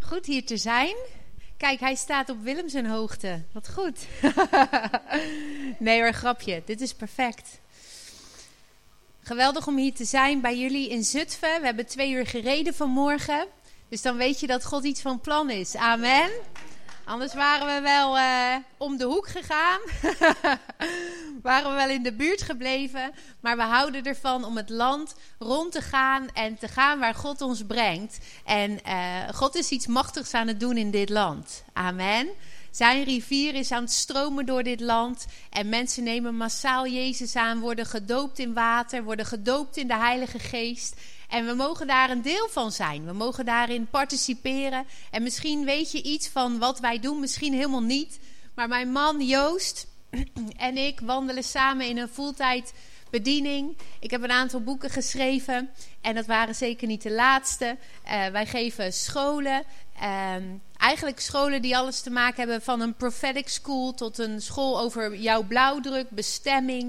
Goed hier te zijn. Kijk, hij staat op Willem zijn hoogte. Wat goed. Nee hoor, grapje. Dit is perfect. Geweldig om hier te zijn bij jullie in Zutphen. We hebben 2 uur gereden vanmorgen. Dus dan weet je dat God iets van plan is. Amen. Anders waren we wel om de hoek gegaan. Waren we wel in de buurt gebleven. Maar we houden ervan om het land rond te gaan en te gaan waar God ons brengt. En God is iets machtigs aan het doen in dit land. Amen. Zijn rivier is aan het stromen door dit land. En mensen nemen massaal Jezus aan, worden gedoopt in water, worden gedoopt in de Heilige Geest. En we mogen daar een deel van zijn. We mogen daarin participeren. En misschien weet je iets van wat wij doen, misschien helemaal niet. Maar mijn man Joost en ik wandelen samen in een fulltime bediening. Ik heb een aantal boeken geschreven. En dat waren zeker niet de laatste. Wij geven scholen. Eigenlijk scholen die alles te maken hebben van een prophetic school tot een school over jouw blauwdruk, bestemming.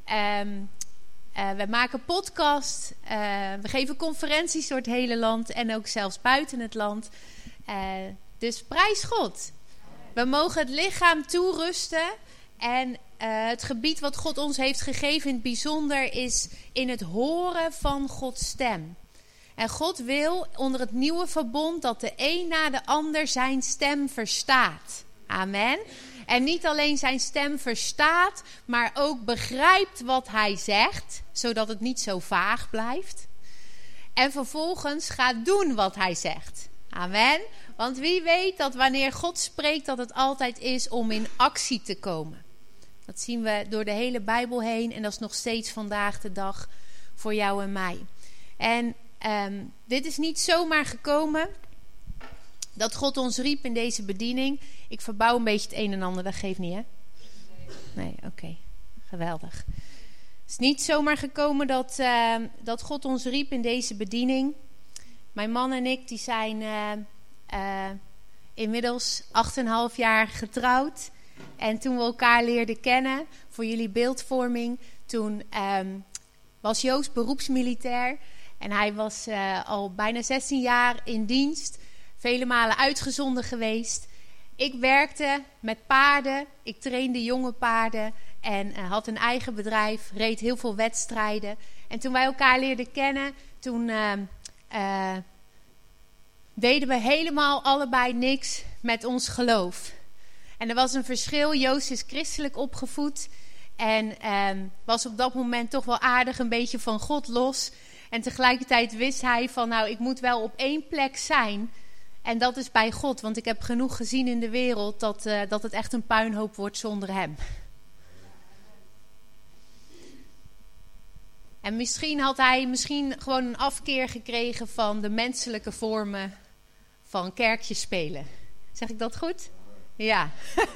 We maken podcasts, we geven conferenties door het hele land en ook zelfs buiten het land. Dus prijs God. We mogen het lichaam toerusten en het gebied wat God ons heeft gegeven in het bijzonder is in het horen van Gods stem. En God wil onder het nieuwe verbond dat de een na de ander zijn stem verstaat. Amen. En niet alleen zijn stem verstaat, maar ook begrijpt wat hij zegt, zodat het niet zo vaag blijft. En vervolgens gaat doen wat hij zegt. Amen. Want wie weet dat wanneer God spreekt, dat het altijd is om in actie te komen. Dat zien we door de hele Bijbel heen en dat is nog steeds vandaag de dag voor jou en mij. En dit is niet zomaar gekomen dat God ons riep in deze bediening. Ik verbouw een beetje het een en ander, dat geeft niet, hè? Nee, oké. Geweldig. Het is niet zomaar gekomen dat God ons riep in deze bediening. Mijn man en ik die zijn inmiddels 8,5 jaar getrouwd. En toen we elkaar leerden kennen voor jullie beeldvorming, toen was Joost beroepsmilitair. En hij was al bijna 16 jaar in dienst. Vele malen uitgezonden geweest. Ik werkte met paarden. Ik trainde jonge paarden. En had een eigen bedrijf. Reed heel veel wedstrijden. En toen wij elkaar leerden kennen, toen deden we helemaal allebei niks met ons geloof. En er was een verschil. Joost is christelijk opgevoed. En was op dat moment toch wel aardig een beetje van God los. En tegelijkertijd wist hij van nou, ik moet wel op 1 plek zijn. En dat is bij God. Want ik heb genoeg gezien in de wereld dat het echt een puinhoop wordt zonder hem. En misschien had hij gewoon een afkeer gekregen van de menselijke vormen van kerkjes spelen. Zeg ik dat goed? Ja.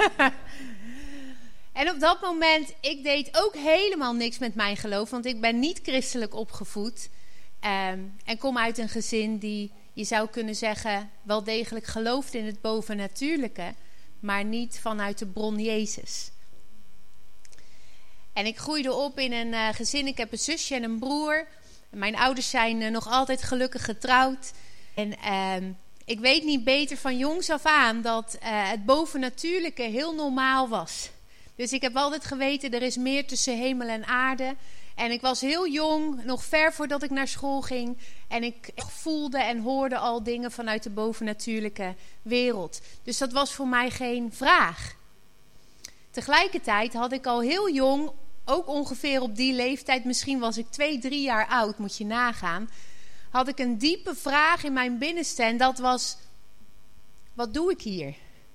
En op dat moment, ik deed ook helemaal niks met mijn geloof. Want ik ben niet christelijk opgevoed. En kom uit een gezin die, je zou kunnen zeggen, wel degelijk gelooft in het bovennatuurlijke. Maar niet vanuit de bron Jezus. En ik groeide op in een gezin. Ik heb een zusje en een broer. Mijn ouders zijn nog altijd gelukkig getrouwd. En ik weet niet beter van jongs af aan dat het bovennatuurlijke heel normaal was. Dus ik heb altijd geweten, er is meer tussen hemel en aarde. En ik was heel jong, nog ver voordat ik naar school ging. En ik voelde en hoorde al dingen vanuit de bovennatuurlijke wereld. Dus dat was voor mij geen vraag. Tegelijkertijd had ik al heel jong, ook ongeveer op die leeftijd, misschien was ik 2-3 jaar oud, moet je nagaan, had ik een diepe vraag in mijn binnenste en dat was, wat doe ik hier?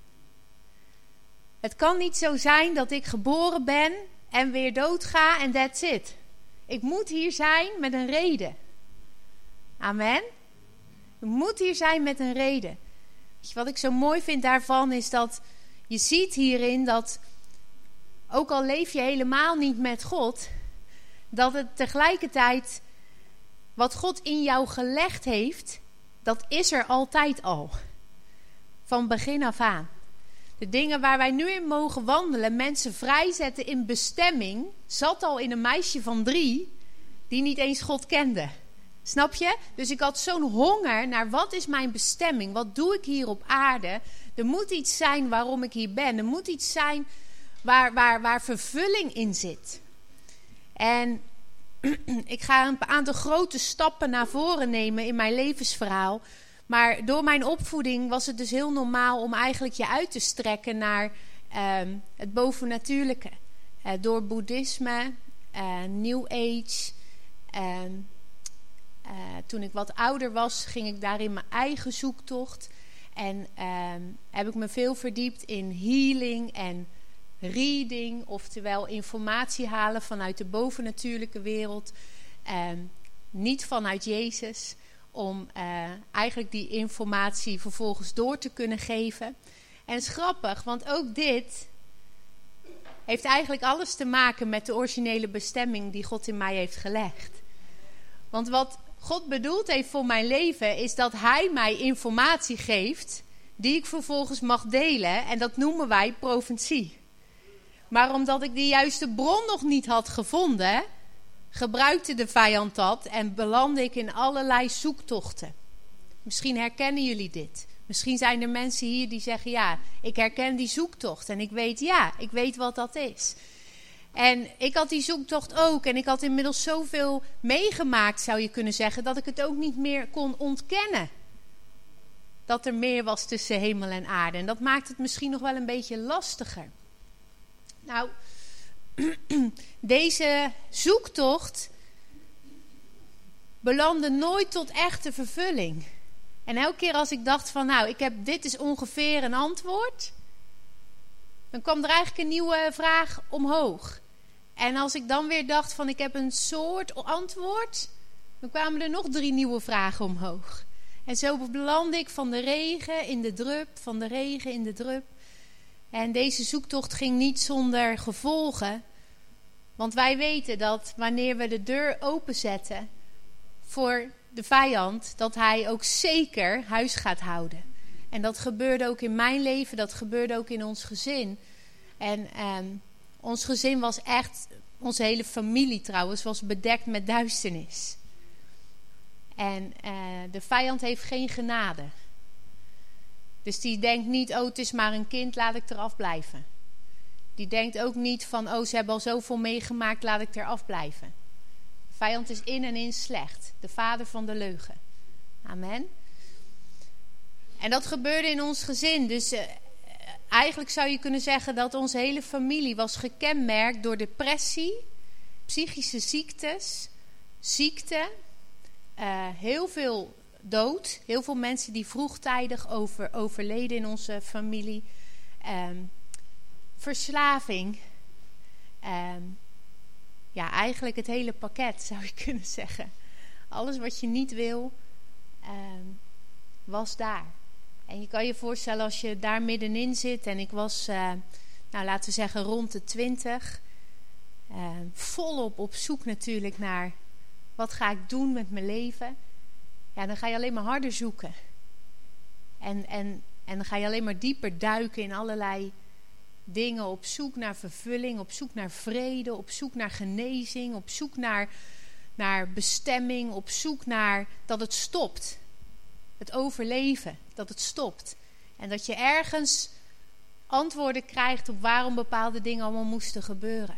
Het kan niet zo zijn dat ik geboren ben en weer doodga en that's it. Ik moet hier zijn met een reden. Amen. Ik moet hier zijn met een reden. Weet je, wat ik zo mooi vind daarvan is dat je ziet hierin dat ook al leef je helemaal niet met God, dat het tegelijkertijd wat God in jou gelegd heeft, dat is er altijd al. Van begin af aan. De dingen waar wij nu in mogen wandelen, mensen vrijzetten in bestemming, zat al in een meisje van 3 die niet eens God kende. Snap je? Dus ik had zo'n honger naar wat is mijn bestemming? Wat doe ik hier op aarde? Er moet iets zijn waarom ik hier ben. Er moet iets zijn waar vervulling in zit. En ik ga een aantal grote stappen naar voren nemen in mijn levensverhaal. Maar door mijn opvoeding was het dus heel normaal om eigenlijk je uit te strekken naar het bovennatuurlijke. Door boeddhisme, New Age. Toen ik wat ouder was, ging ik daar in mijn eigen zoektocht. En heb ik me veel verdiept in healing en reading. Oftewel informatie halen vanuit de bovennatuurlijke wereld. Niet vanuit Jezus. Om eigenlijk die informatie vervolgens door te kunnen geven. En het is grappig, want ook dit heeft eigenlijk alles te maken met de originele bestemming die God in mij heeft gelegd. Want wat God bedoeld heeft voor mijn leven is dat Hij mij informatie geeft die ik vervolgens mag delen. En dat noemen wij profetie. Maar omdat ik de juiste bron nog niet had gevonden, gebruikte de vijand dat en belandde ik in allerlei zoektochten. Misschien herkennen jullie dit. Misschien zijn er mensen hier die zeggen, ja, ik herken die zoektocht. En ik weet wat dat is. En ik had die zoektocht ook. En ik had inmiddels zoveel meegemaakt, zou je kunnen zeggen, dat ik het ook niet meer kon ontkennen. Dat er meer was tussen hemel en aarde. En dat maakt het misschien nog wel een beetje lastiger. Nou, deze zoektocht belandde nooit tot echte vervulling. En elke keer als ik dacht van, nou, dit is ongeveer een antwoord, dan kwam er eigenlijk een nieuwe vraag omhoog. En als ik dan weer dacht van, ik heb een soort antwoord, dan kwamen er nog 3 nieuwe vragen omhoog. En zo belandde ik van de regen in de drup, van de regen in de drup. En deze zoektocht ging niet zonder gevolgen. Want wij weten dat wanneer we de deur openzetten voor de vijand, dat hij ook zeker huis gaat houden. En dat gebeurde ook in mijn leven, dat gebeurde ook in ons gezin. En ons gezin was echt, onze hele familie trouwens, was bedekt met duisternis. En de vijand heeft geen genade. Dus die denkt niet, oh, het is maar een kind, laat ik eraf blijven. Die denkt ook niet van, oh, ze hebben al zoveel meegemaakt, laat ik eraf blijven. De vijand is in en in slecht. De vader van de leugen. Amen. En dat gebeurde in ons gezin. Dus eigenlijk zou je kunnen zeggen dat onze hele familie was gekenmerkt door depressie, psychische ziektes, ziekte, heel veel dood. Heel veel mensen die vroegtijdig overleden in onze familie. Verslaving. Ja, eigenlijk het hele pakket zou je kunnen zeggen. Alles wat je niet wil, was daar. En je kan je voorstellen als je daar middenin zit. En ik was, laten we zeggen rond de 20. Volop op zoek natuurlijk naar wat ga ik doen met mijn leven. Ja, dan ga je alleen maar harder zoeken. En dan ga je alleen maar dieper duiken in allerlei dingen. Op zoek naar vervulling, op zoek naar vrede, op zoek naar genezing, op zoek naar bestemming, op zoek naar dat het stopt. Het overleven, dat het stopt. En dat je ergens antwoorden krijgt op waarom bepaalde dingen allemaal moesten gebeuren.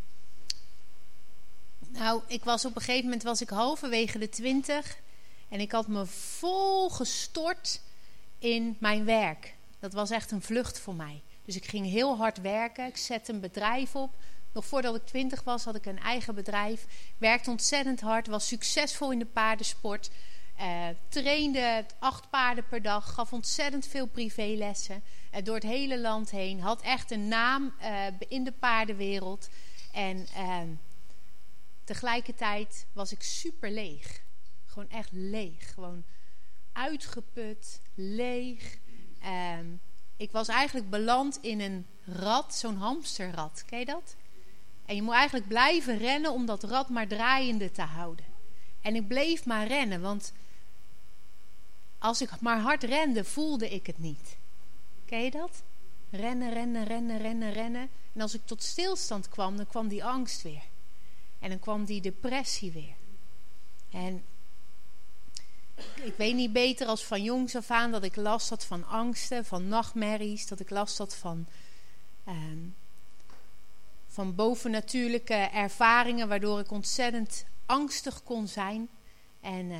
Nou, op een gegeven moment was ik halverwege de 20 en ik had me vol gestort in mijn werk. Dat was echt een vlucht voor mij. Dus ik ging heel hard werken. Ik zette een bedrijf op. Nog voordat ik 20 was, had ik een eigen bedrijf. Werkte ontzettend hard. Was succesvol in de paardensport. Trainde 8 paarden per dag. Gaf ontzettend veel privélessen. Door het hele land heen. Had echt een naam in de paardenwereld. En tegelijkertijd was ik super leeg. Gewoon echt leeg. Gewoon uitgeput. Leeg. Ik was eigenlijk beland in een rad, zo'n hamsterrad. Ken je dat? En je moet eigenlijk blijven rennen om dat rad maar draaiende te houden. En ik bleef maar rennen, want als ik maar hard rende, voelde ik het niet. Ken je dat? Rennen. En als ik tot stilstand kwam, dan kwam die angst weer. En dan kwam die depressie weer. En Ik weet niet beter als van jongs af aan dat ik last had van angsten, van nachtmerries. Dat ik last had van bovennatuurlijke ervaringen, waardoor ik ontzettend angstig kon zijn. En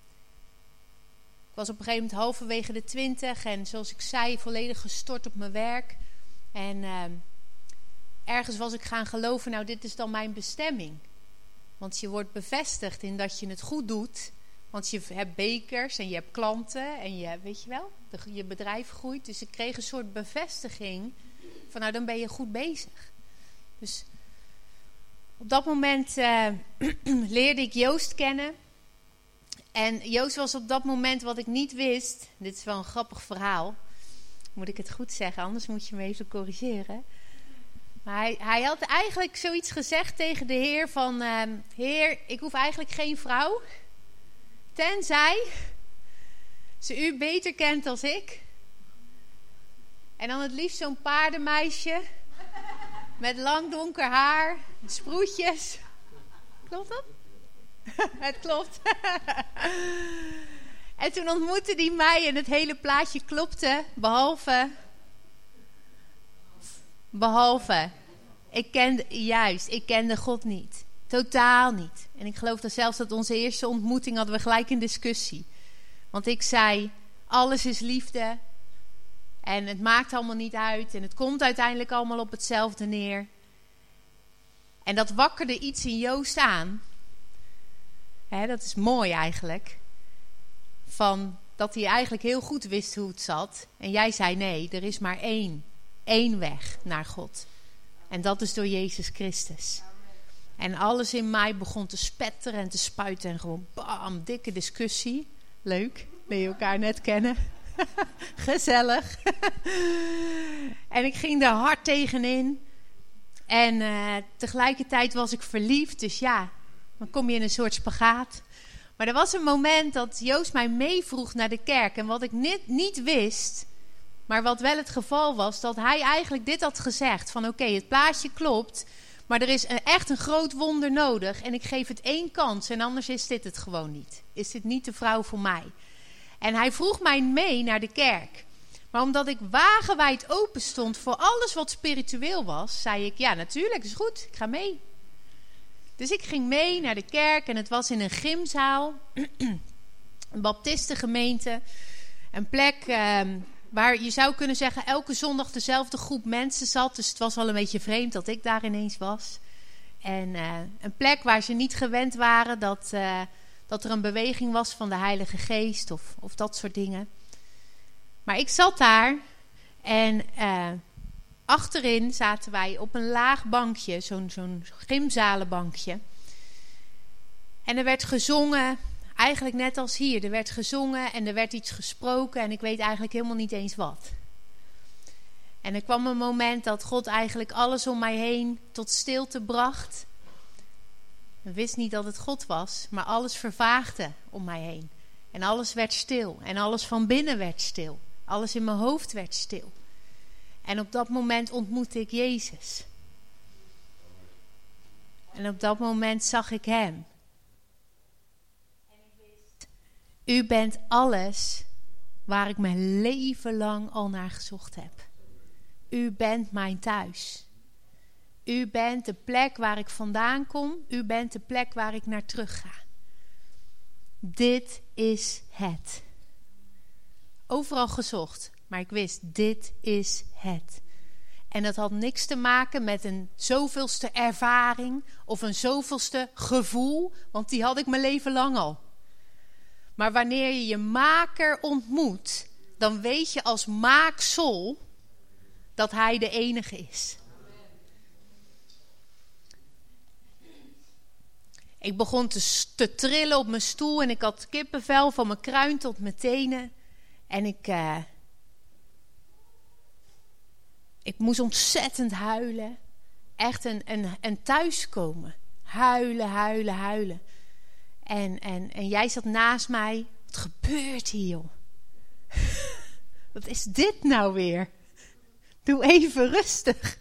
ik was op een gegeven moment halverwege de 20 en zoals ik zei, volledig gestort op mijn werk. En ergens was ik gaan geloven, nou dit is dan mijn bestemming. Want je wordt bevestigd in dat je het goed doet. Want je hebt bekers en je hebt klanten en weet je wel, je bedrijf groeit. Dus ik kreeg een soort bevestiging van nou dan ben je goed bezig. Dus op dat moment leerde ik Joost kennen. En Joost was op dat moment wat ik niet wist. Dit is wel een grappig verhaal. Moet ik het goed zeggen, anders moet je me even corrigeren. Maar hij had eigenlijk zoiets gezegd tegen de Heer van... Heer, ik hoef eigenlijk geen vrouw. Tenzij ze u beter kent als ik. En dan het liefst zo'n paardenmeisje. Met lang donker haar. Sproetjes. Klopt dat? Het klopt. En toen ontmoette hij mij en het hele plaatje klopte. Behalve. Ik kende God niet. Totaal niet. En ik geloof dat zelfs dat onze eerste ontmoeting hadden we gelijk een discussie. Want ik zei, alles is liefde. En het maakt allemaal niet uit. En het komt uiteindelijk allemaal op hetzelfde neer. En dat wakkerde iets in Joost aan. Dat is mooi eigenlijk. Van dat hij eigenlijk heel goed wist hoe het zat. En jij zei nee, er is maar één weg naar God. En dat is door Jezus Christus. En alles in mij begon te spetteren en te spuiten. En gewoon bam, dikke discussie. Leuk, leer je elkaar net kennen. Gezellig. En ik ging daar hard tegenin. En tegelijkertijd was ik verliefd. Dus ja, dan kom je in een soort spagaat. Maar er was een moment dat Joost mij meevroeg naar de kerk. En wat ik niet wist, maar wat wel het geval was, dat hij eigenlijk dit had gezegd. Van oké, het plaatje klopt, maar er is echt een groot wonder nodig. En ik geef het 1 kans en anders is dit het gewoon niet. Is dit niet de vrouw voor mij? En hij vroeg mij mee naar de kerk. Maar omdat ik wagenwijd open stond voor alles wat spiritueel was, zei ik, ja natuurlijk, is goed, ik ga mee. Dus ik ging mee naar de kerk en het was in een gymzaal, een baptistengemeente, een plek waar je zou kunnen zeggen elke zondag dezelfde groep mensen zat. Dus het was al een beetje vreemd dat ik daar ineens was. En een plek waar ze niet gewend waren dat er een beweging was van de Heilige Geest of dat soort dingen. Maar ik zat daar en achterin zaten wij op een laag bankje, zo'n gymzalenbankje. En er werd gezongen, eigenlijk net als hier. Er werd gezongen en er werd iets gesproken en ik weet eigenlijk helemaal niet eens wat. En er kwam een moment dat God eigenlijk alles om mij heen tot stilte bracht. Ik wist niet dat het God was, maar alles vervaagde om mij heen. En alles werd stil en alles van binnen werd stil. Alles in mijn hoofd werd stil. En op dat moment ontmoette ik Jezus. En op dat moment zag ik hem. En ik wist, u bent alles waar ik mijn leven lang al naar gezocht heb. U bent mijn thuis. U bent de plek waar ik vandaan kom. U bent de plek waar ik naar terug ga. Dit is het. Overal gezocht. Maar ik wist, dit is het. En dat had niks te maken met een zoveelste ervaring of een zoveelste gevoel, want die had ik mijn leven lang al. Maar wanneer je je maker ontmoet, dan weet je als maaksel dat hij de enige is. Ik begon te trillen op mijn stoel en ik had kippenvel van mijn kruin tot mijn tenen. En ik moest ontzettend huilen. Echt een thuiskomen. Huilen. En jij zat naast mij. Wat gebeurt hier, joh? Wat is dit nou weer? Doe even rustig.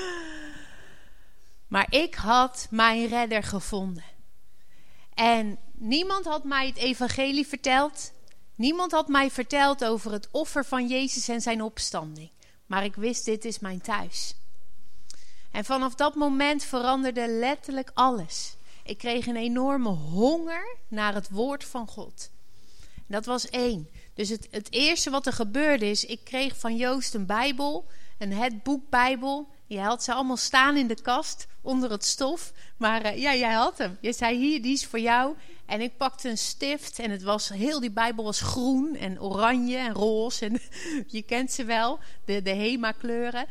Maar ik had mijn redder gevonden. En Niemand had mij het evangelie verteld. Niemand had mij verteld over het offer van Jezus en zijn opstanding. Maar ik wist, dit is mijn thuis. En vanaf dat moment veranderde letterlijk alles. Ik kreeg een enorme honger naar het woord van God. Dat was 1. Dus het eerste wat er gebeurde is, ik kreeg van Joost een Bijbel, het boek Bijbel. Je had ze allemaal staan in de kast, onder het stof. Maar jij had hem. Je zei, hier, die is voor jou. En ik pakte een stift en heel die Bijbel was groen en oranje en roze. En je kent ze wel, de Hema kleuren.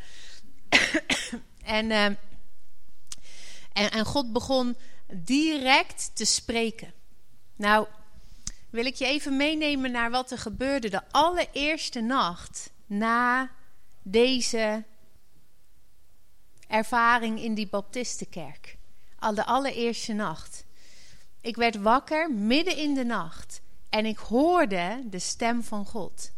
En God begon direct te spreken. Nou, wil ik je even meenemen naar wat er gebeurde de allereerste nacht na deze ervaring in die baptistenkerk. De allereerste nacht. Ik werd wakker midden in de nacht en ik hoorde de stem van God.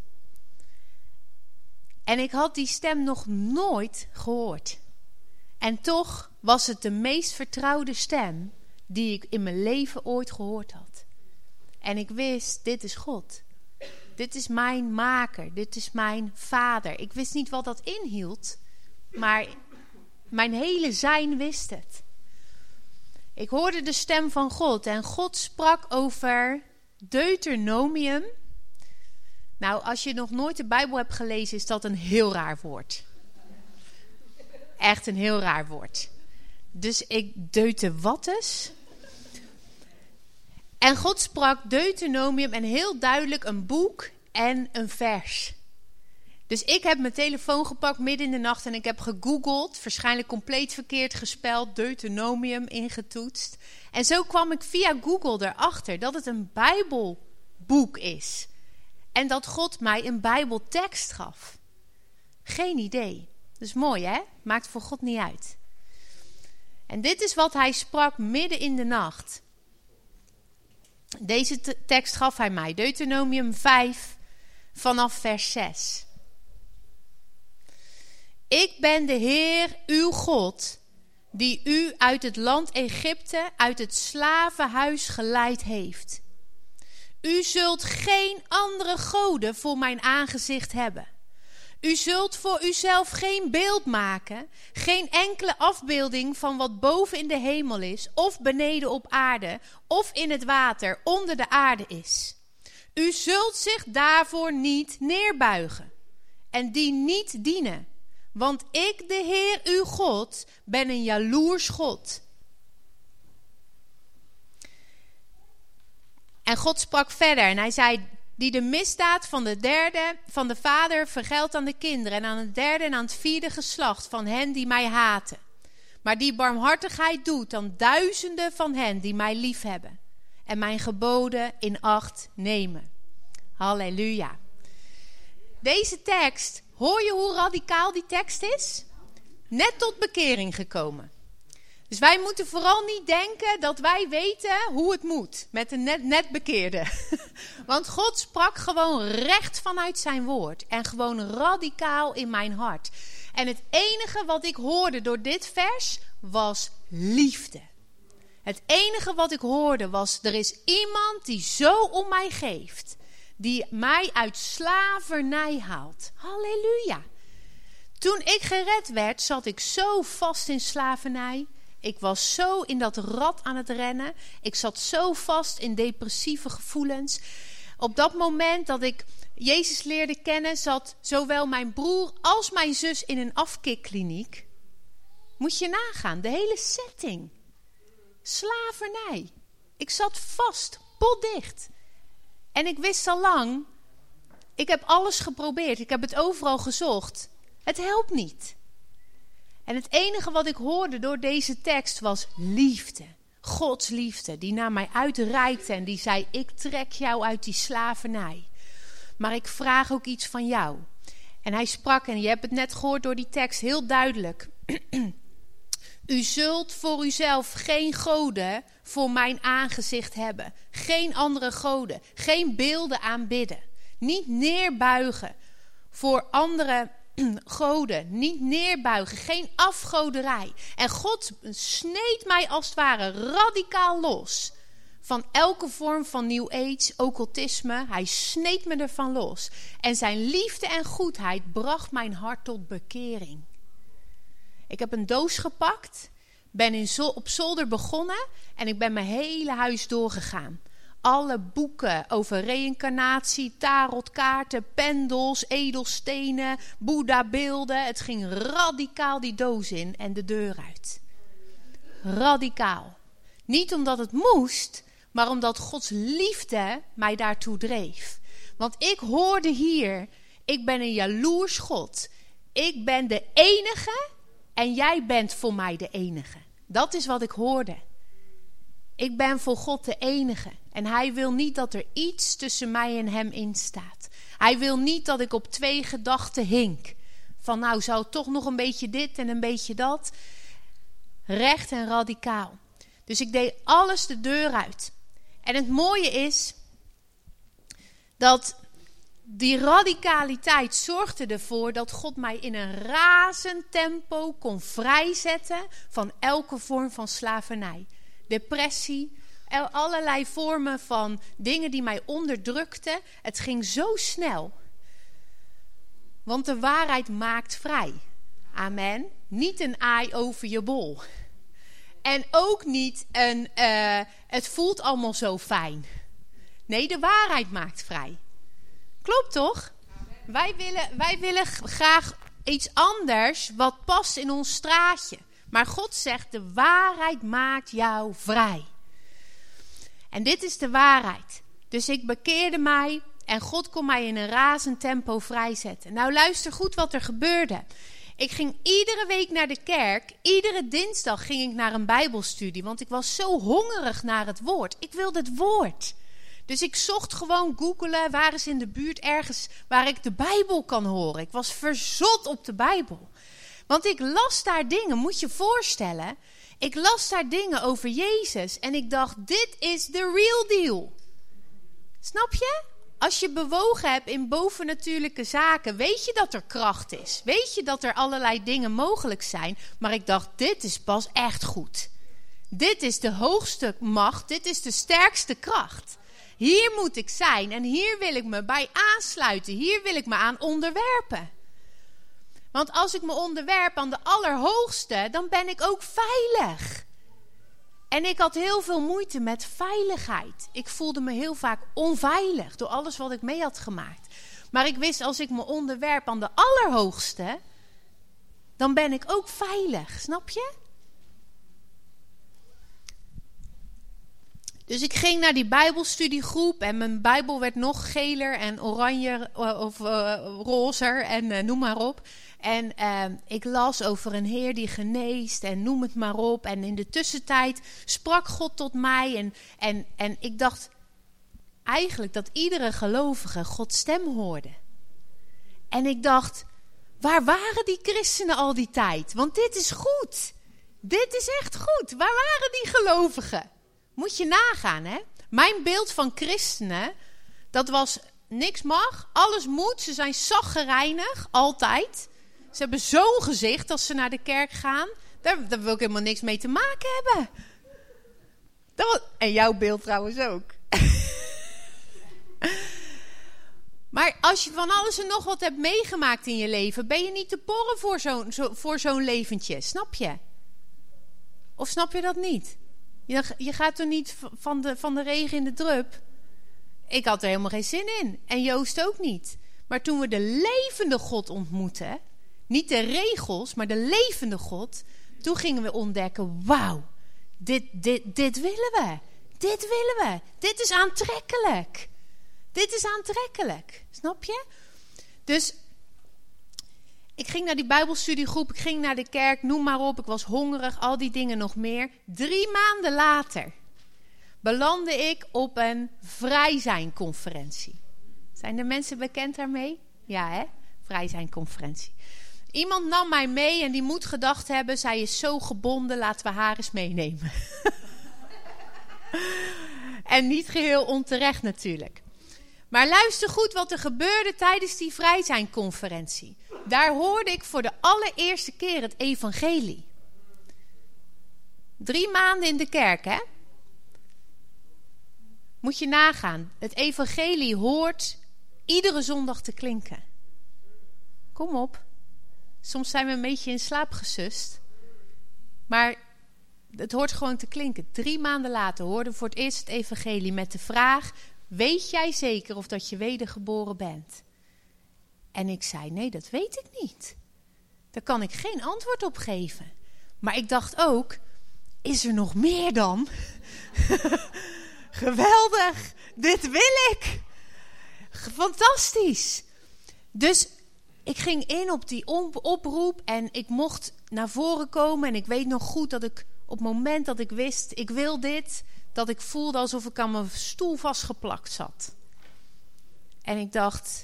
En ik had die stem nog nooit gehoord. En toch was het de meest vertrouwde stem die ik in mijn leven ooit gehoord had. En ik wist, dit is God. Dit is mijn maker. Dit is mijn vader. Ik wist niet wat dat inhield, maar mijn hele zijn wist het. Ik hoorde de stem van God en God sprak over Deuteronomium. Nou, als je nog nooit de Bijbel hebt gelezen, is dat een heel raar woord. Echt een heel raar woord. Dus ik deute wat eens. En God sprak Deuteronomium en heel duidelijk een boek en een vers. Dus ik heb mijn telefoon gepakt midden in de nacht en ik heb gegoogeld, waarschijnlijk compleet verkeerd gespeld, Deuteronomium ingetoetst. En zo kwam ik via Google erachter dat het een Bijbelboek is. En dat God mij een Bijbeltekst gaf. Geen idee. Dat is mooi, hè? Maakt voor God niet uit. En dit is wat hij sprak midden in de nacht. Deze tekst gaf hij mij. Deuteronomium 5 vanaf vers 6. Ik ben de Heer, uw God, die u uit het land Egypte, uit het slavenhuis geleid heeft. U zult geen andere goden voor mijn aangezicht hebben. U zult voor uzelf geen beeld maken, geen enkele afbeelding van wat boven in de hemel is, of beneden op aarde, of in het water onder de aarde is. U zult zich daarvoor niet neerbuigen en die niet dienen. Want ik, de Heer uw God, ben een jaloers God. En God sprak verder en hij zei, die de misdaad van de vader vergeldt aan de kinderen en aan het derde en aan het vierde geslacht van hen die mij haten. Maar die barmhartigheid doet aan duizenden van hen die mij liefhebben en mijn geboden in acht nemen. Halleluja. Deze tekst, hoor je hoe radicaal die tekst is? Net tot bekering gekomen. Dus wij moeten vooral niet denken dat wij weten hoe het moet met een net bekeerde. Want God sprak gewoon recht vanuit zijn woord. En gewoon radicaal in mijn hart. En het enige wat ik hoorde door dit vers was liefde. Het enige wat ik hoorde was, er is iemand die zo om mij geeft. Die mij uit slavernij haalt. Halleluja. Toen ik gered werd, zat ik zo vast in slavernij. Ik was zo in dat rad aan het rennen. Ik zat zo vast in depressieve gevoelens. Op dat moment dat ik Jezus leerde kennen, zat zowel mijn broer als mijn zus in een afkikkliniek. Moet je nagaan, de hele setting. Slavernij. Ik zat vast, potdicht. En ik wist al lang, ik heb alles geprobeerd. Ik heb het overal gezocht. Het helpt niet. En het enige wat ik hoorde door deze tekst was liefde. Gods liefde die naar mij uitreikte en die zei, ik trek jou uit die slavernij. Maar ik vraag ook iets van jou. En hij sprak, en je hebt het net gehoord door die tekst, heel duidelijk. U zult voor uzelf geen goden voor mijn aangezicht hebben. Geen andere goden. Geen beelden aanbidden. Niet neerbuigen voor andere goden. Niet neerbuigen. Geen afgoderij. En God sneed mij als het ware radicaal los van elke vorm van New Age, occultisme. Hij sneed me ervan los. En zijn liefde en goedheid bracht mijn hart tot bekering. Ik heb een doos gepakt, ben op zolder begonnen en ik ben mijn hele huis doorgegaan. Alle boeken over reïncarnatie, tarotkaarten, pendels, edelstenen, Boeddha-beelden. Het ging radicaal die doos in en de deur uit. Radicaal. Niet omdat het moest, maar omdat Gods liefde mij daartoe dreef. Want ik hoorde hier, ik ben een jaloers God. Ik ben de enige en jij bent voor mij de enige. Dat is wat ik hoorde. Ik ben voor God de enige. En hij wil niet dat er iets tussen mij en hem in staat. Hij wil niet dat ik op 2 gedachten hink. Van nou zou het toch nog een beetje dit en een beetje dat. Recht en radicaal. Dus ik deed alles de deur uit. En het mooie is dat die radicaliteit zorgde ervoor dat God mij in een razend tempo kon vrijzetten van elke vorm van slavernij. Depressie, allerlei vormen van dingen die mij onderdrukten. Het ging zo snel. Want de waarheid maakt vrij. Amen. Niet een aai over je bol. En ook niet een, het voelt allemaal zo fijn. Nee, de waarheid maakt vrij. Klopt toch? Wij willen graag iets anders wat past in ons straatje. Maar God zegt, de waarheid maakt jou vrij. En dit is de waarheid. Dus ik bekeerde mij en God kon mij in een razend tempo vrijzetten. Nou, luister goed wat er gebeurde. Ik ging iedere week naar de kerk. Iedere dinsdag ging ik naar een bijbelstudie. Want ik was zo hongerig naar het woord. Ik wilde het woord. Dus ik zocht gewoon googelen. Waar is in de buurt ergens waar ik de Bijbel kan horen. Ik was verzot op de Bijbel. Want ik las daar dingen, moet je voorstellen. Ik las daar dingen over Jezus. En ik dacht, dit is de real deal. Snap je? Als je bewogen hebt in bovennatuurlijke zaken, weet je dat er kracht is. Weet je dat er allerlei dingen mogelijk zijn. Maar ik dacht, dit is pas echt goed. Dit is de hoogste macht. Dit is de sterkste kracht. Hier moet ik zijn en hier wil ik me bij aansluiten. Hier wil ik me aan onderwerpen. Want als ik me onderwerp aan de Allerhoogste, dan ben ik ook veilig. En ik had heel veel moeite met veiligheid. Ik voelde me heel vaak onveilig door alles wat ik mee had gemaakt. Maar ik wist, als ik me onderwerp aan de Allerhoogste, dan ben ik ook veilig. Snap je? Dus ik ging naar die bijbelstudiegroep en mijn Bijbel werd nog geler en oranje of rozer en noem maar op. En ik las over een Heer die geneest en noem het maar op. En in de tussentijd sprak God tot mij en ik dacht eigenlijk dat iedere gelovige Gods stem hoorde. En ik dacht, waar waren die christenen al die tijd? Want dit is goed. Dit is echt goed. Waar waren die gelovigen? Moet je nagaan, hè? Mijn beeld van christenen, dat was niks mag, alles moet. Ze zijn chagrijnig, altijd. Ze hebben zo'n gezicht als ze naar de kerk gaan. Daar wil ik helemaal niks mee te maken hebben. En jouw beeld trouwens ook. Maar als je van alles en nog wat hebt meegemaakt in je leven, ben je niet te porren voor zo'n leventje. Snap je? Of snap je dat niet? Je gaat er niet van de regen in de drup. Ik had er helemaal geen zin in. En Joost ook niet. Maar toen we de levende God ontmoetten, niet de regels, maar de levende God, toen gingen we ontdekken, wauw, dit willen we. Dit willen we. Dit is aantrekkelijk. Dit is aantrekkelijk. Snap je? Dus ik ging naar die bijbelstudiegroep, ik ging naar de kerk, noem maar op. Ik was hongerig, al die dingen nog meer. 3 maanden later belandde ik op een vrijzijnconferentie. Zijn er mensen bekend daarmee? Ja, hè? Vrijzijnconferentie. Iemand nam mij mee en die moet gedacht hebben, zij is zo gebonden, laten we haar eens meenemen. En niet geheel onterecht natuurlijk. Maar luister goed wat er gebeurde tijdens die vrijzijnconferentie. Daar hoorde ik voor de allereerste keer het evangelie. 3 maanden in de kerk, hè? Moet je nagaan. Het evangelie hoort iedere zondag te klinken. Kom op. Soms zijn we een beetje in slaap gesust. Maar het hoort gewoon te klinken. 3 maanden later hoorden we voor het eerst het evangelie met de vraag: weet jij zeker of dat je wedergeboren bent? En ik zei: nee, dat weet ik niet. Daar kan ik geen antwoord op geven. Maar ik dacht ook: is er nog meer dan? Geweldig, dit wil ik. Fantastisch. Dus ik ging in op die oproep en ik mocht naar voren komen. En ik weet nog goed dat ik op het moment dat ik wist, ik wil dit, dat ik voelde alsof ik aan mijn stoel vastgeplakt zat. En ik dacht,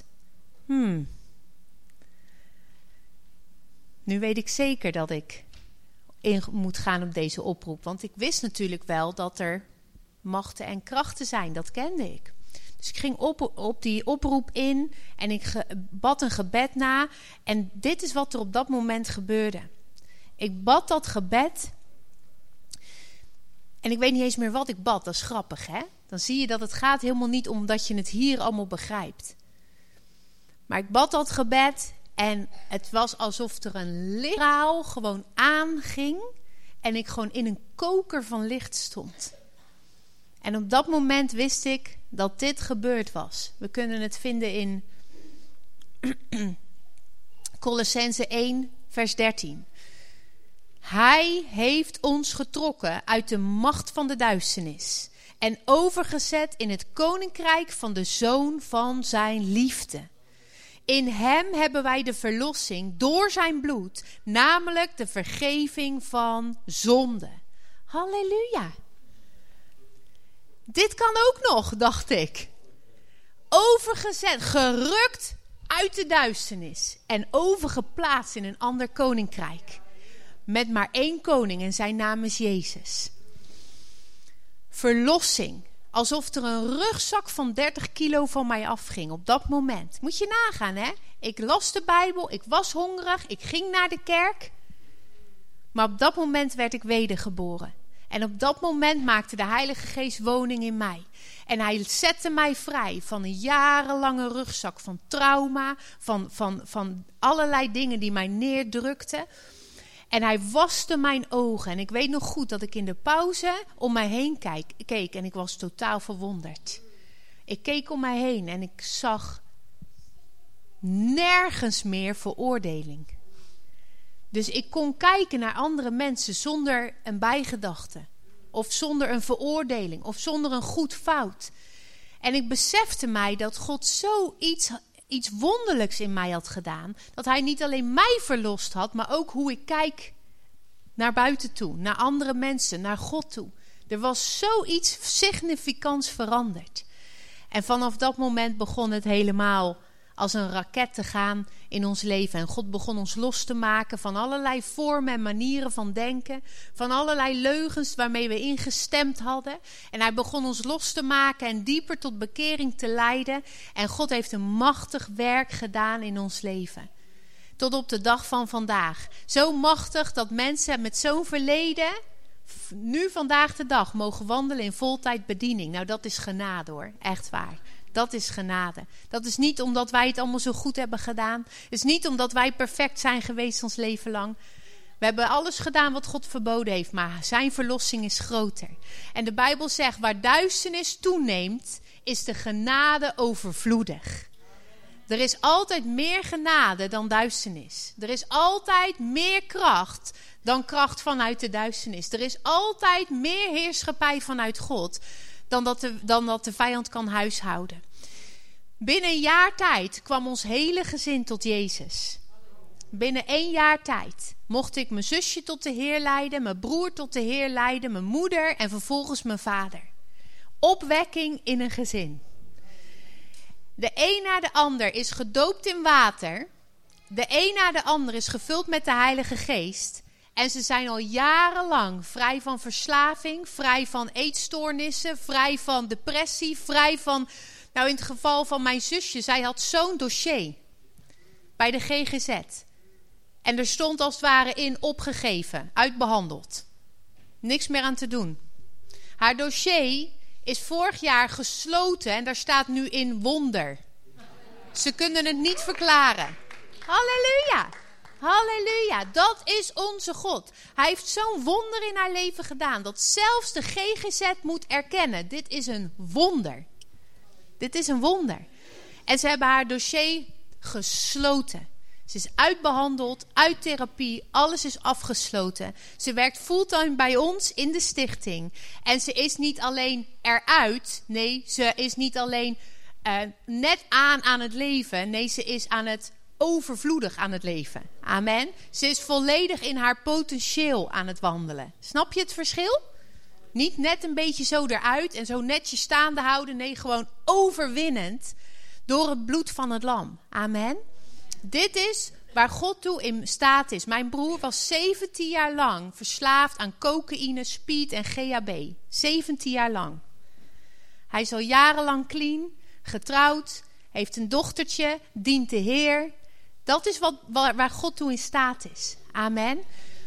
nu weet ik zeker dat ik in moet gaan op deze oproep. Want ik wist natuurlijk wel dat er machten en krachten zijn. Dat kende ik. Dus ik ging op die oproep in en ik bad een gebed na. En dit is wat er op dat moment gebeurde. Ik bad dat gebed. En ik weet niet eens meer wat ik bad. Dat is grappig, hè? Dan zie je dat het gaat helemaal niet om dat je het hier allemaal begrijpt. Maar ik bad dat gebed. En het was alsof er een lichtstraal gewoon aanging. En ik gewoon in een koker van licht stond. En op dat moment wist ik dat dit gebeurd was. We kunnen het vinden in Kolossenzen 1, vers 13. Hij heeft ons getrokken uit de macht van de duisternis en overgezet in het koninkrijk van de Zoon van zijn liefde. In hem hebben wij de verlossing door zijn bloed, namelijk de vergeving van zonde. Halleluja. Dit kan ook nog, dacht ik. Overgezet, gerukt uit de duisternis en overgeplaatst in een ander koninkrijk. Met maar 1 koning en zijn naam is Jezus. Verlossing. Alsof er een rugzak van 30 kilo van mij afging op dat moment. Moet je nagaan, hè? Ik las de Bijbel, ik was hongerig, ik ging naar de kerk. Maar op dat moment werd ik wedergeboren. En op dat moment maakte de Heilige Geest woning in mij. En hij zette mij vrij van een jarenlange rugzak van trauma, van allerlei dingen die mij neerdrukten. En hij waste mijn ogen. En ik weet nog goed dat ik in de pauze om mij heen keek. En ik was totaal verwonderd. Ik keek om mij heen en ik zag nergens meer veroordeling. Dus ik kon kijken naar andere mensen zonder een bijgedachte. Of zonder een veroordeling. Of zonder een goed fout. En ik besefte mij dat God iets wonderlijks in mij had gedaan. Dat hij niet alleen mij verlost had, maar ook hoe ik kijk naar buiten toe. Naar andere mensen, naar God toe. Er was zoiets significants veranderd. En vanaf dat moment begon het helemaal als een raket te gaan in ons leven. En God begon ons los te maken van allerlei vormen en manieren van denken. Van allerlei leugens waarmee we ingestemd hadden. En hij begon ons los te maken en dieper tot bekering te leiden. En God heeft een machtig werk gedaan in ons leven. Tot op de dag van vandaag. Zo machtig dat mensen met zo'n verleden nu vandaag de dag mogen wandelen in voltijdbediening. Nou, dat is genade hoor, echt waar. Dat is genade. Dat is niet omdat wij het allemaal zo goed hebben gedaan. Het is niet omdat wij perfect zijn geweest ons leven lang. We hebben alles gedaan wat God verboden heeft, maar zijn verlossing is groter. En de Bijbel zegt, waar duisternis toeneemt, is de genade overvloedig. Er is altijd meer genade dan duisternis. Er is altijd meer kracht dan kracht vanuit de duisternis. Er is altijd meer heerschappij vanuit God dan dat de vijand kan huishouden. Binnen een jaar tijd kwam ons hele gezin tot Jezus. Binnen 1 jaar tijd mocht ik mijn zusje tot de Heer leiden, mijn broer tot de Heer leiden, mijn moeder en vervolgens mijn vader. Opwekking in een gezin. De een na de ander is gedoopt in water. De een na de ander is gevuld met de Heilige Geest. En ze zijn al jarenlang vrij van verslaving, vrij van eetstoornissen, vrij van depressie, vrij van... Nou, in het geval van mijn zusje, zij had zo'n dossier bij de GGZ. En er stond als het ware in opgegeven, uitbehandeld. Niks meer aan te doen. Haar dossier is vorig jaar gesloten en daar staat nu in wonder. Ze kunnen het niet verklaren. Halleluja! Halleluja, dat is onze God. Hij heeft zo'n wonder in haar leven gedaan, dat zelfs de GGZ moet erkennen. Dit is een wonder. Dit is een wonder. En ze hebben haar dossier gesloten. Ze is uitbehandeld, uit therapie, alles is afgesloten. Ze werkt fulltime bij ons in de stichting. En ze is niet alleen eruit, nee, ze is niet alleen net aan het leven. Nee, ze is overvloedig aan het leven. Amen. Ze is volledig in haar potentieel aan het wandelen. Snap je het verschil? Niet net een beetje zo eruit en zo netjes staande houden. Nee, gewoon overwinnend door het bloed van het lam. Amen. Dit is waar God toe in staat is. Mijn broer was 17 jaar lang verslaafd aan cocaïne, speed en GHB. 17 jaar lang. Hij is al jarenlang clean, getrouwd, heeft een dochtertje, dient de Heer. Dat is waar God toe in staat is. Amen.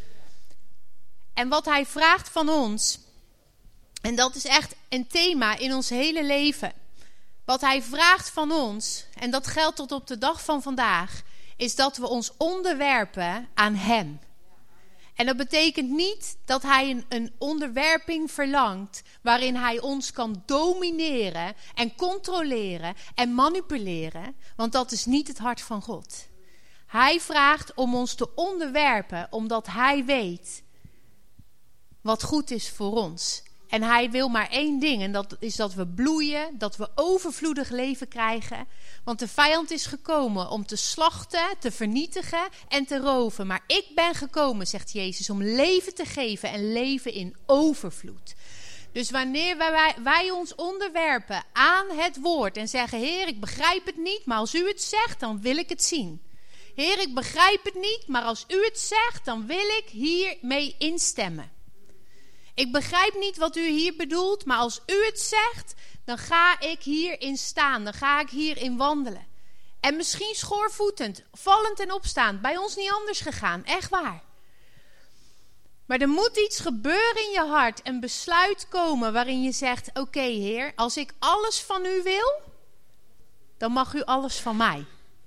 En wat hij vraagt van ons, en dat is echt een thema in ons hele leven. Wat hij vraagt van ons, en dat geldt tot op de dag van vandaag, is dat we ons onderwerpen aan hem. En dat betekent niet dat hij een onderwerping verlangt waarin hij ons kan domineren en controleren en manipuleren. Want dat is niet het hart van God. Hij vraagt om ons te onderwerpen omdat hij weet wat goed is voor ons. En hij wil maar één ding en dat is dat we bloeien, dat we overvloedig leven krijgen. Want de vijand is gekomen om te slachten, te vernietigen en te roven. Maar ik ben gekomen, zegt Jezus, om leven te geven en leven in overvloed. Dus wanneer wij ons onderwerpen aan het woord en zeggen, Heer, ik begrijp het niet, maar als u het zegt, dan wil ik het zien. Heer, ik begrijp het niet, maar als u het zegt, dan wil ik hiermee instemmen. Ik begrijp niet wat u hier bedoelt, maar als u het zegt, dan ga ik hierin staan. Dan ga ik hierin wandelen. En misschien schoorvoetend, vallend en opstaand. Bij ons niet anders gegaan, echt waar. Maar er moet iets gebeuren in je hart. Een besluit komen waarin je zegt, oké, Heer, als ik alles van u wil, dan mag u alles van mij.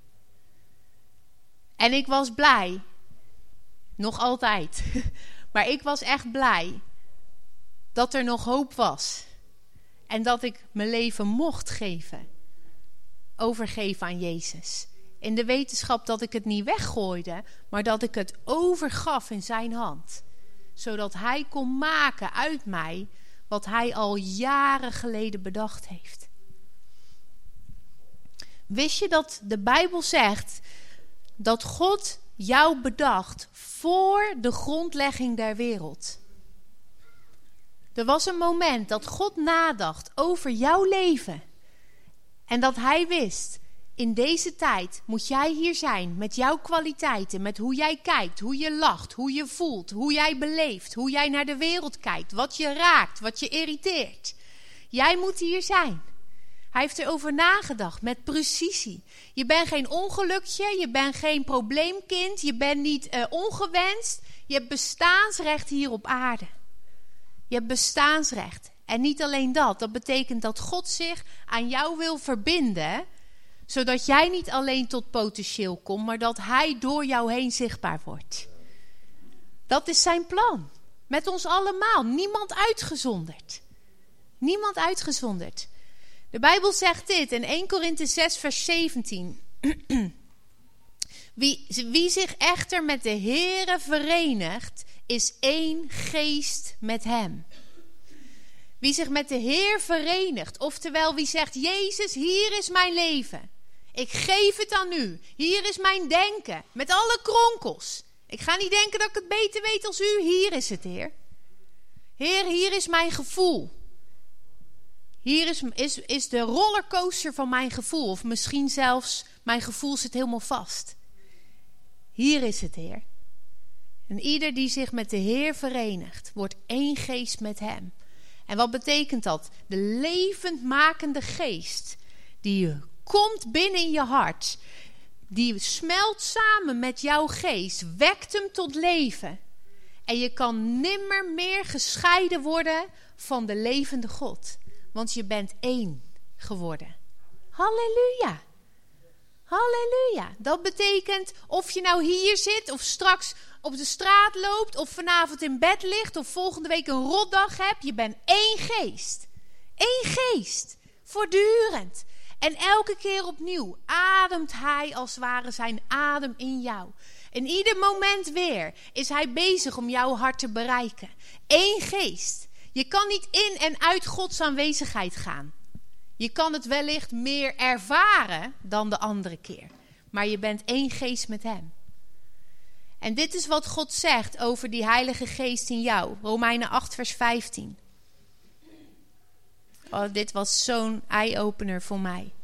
En ik was blij. Nog altijd. Maar ik was echt blij dat er nog hoop was. En dat ik mijn leven mocht geven. Overgeven aan Jezus. In de wetenschap dat ik het niet weggooide, maar dat ik het overgaf in zijn hand. Zodat hij kon maken uit mij wat hij al jaren geleden bedacht heeft. Wist je dat de Bijbel zegt dat God jou bedacht voor de grondlegging der wereld? Er was een moment dat God nadacht over jouw leven. En dat hij wist, in deze tijd moet jij hier zijn met jouw kwaliteiten. Met hoe jij kijkt, hoe je lacht, hoe je voelt, hoe jij beleeft. Hoe jij naar de wereld kijkt, wat je raakt, wat je irriteert. Jij moet hier zijn. Hij heeft erover nagedacht met precisie. Je bent geen ongelukje, je bent geen probleemkind, je bent niet ongewenst. Je hebt bestaansrecht hier op aarde. Je hebt bestaansrecht. En niet alleen dat. Dat betekent dat God zich aan jou wil verbinden. Zodat jij niet alleen tot potentieel komt. Maar dat hij door jou heen zichtbaar wordt. Dat is zijn plan. Met ons allemaal. Niemand uitgezonderd. Niemand uitgezonderd. De Bijbel zegt dit in 1 Korinthe 6 vers 17. Wie zich echter met de Heere verenigt, is één geest met hem. Wie zich met de Heer verenigt, oftewel wie zegt, Jezus, hier is mijn leven. Ik geef het aan u. Hier is mijn denken, met alle kronkels. Ik ga niet denken dat ik het beter weet als u. Hier is het, Heer. Heer, hier is mijn gevoel. Hier is de rollercoaster van mijn gevoel. Of misschien zelfs, mijn gevoel zit helemaal vast. Hier is het, Heer. En ieder die zich met de Heer verenigt, wordt één geest met hem. En wat betekent dat? De levendmakende geest, die komt binnen in je hart, die smelt samen met jouw geest, wekt hem tot leven. En je kan nimmer meer gescheiden worden van de levende God. Want je bent één geworden. Halleluja. Halleluja. Dat betekent of je nou hier zit of straks op de straat loopt of vanavond in bed ligt of volgende week een rotdag hebt. Je bent één geest. Eén geest. Voortdurend. En elke keer opnieuw ademt hij als het ware zijn adem in jou. In ieder moment weer is hij bezig om jouw hart te bereiken. Eén geest. Je kan niet in en uit Gods aanwezigheid gaan. Je kan het wellicht meer ervaren dan de andere keer. Maar je bent één geest met hem. En dit is wat God zegt over die Heilige Geest in jou. Romeinen 8 vers 15. Oh, dit was zo'n eye-opener voor mij.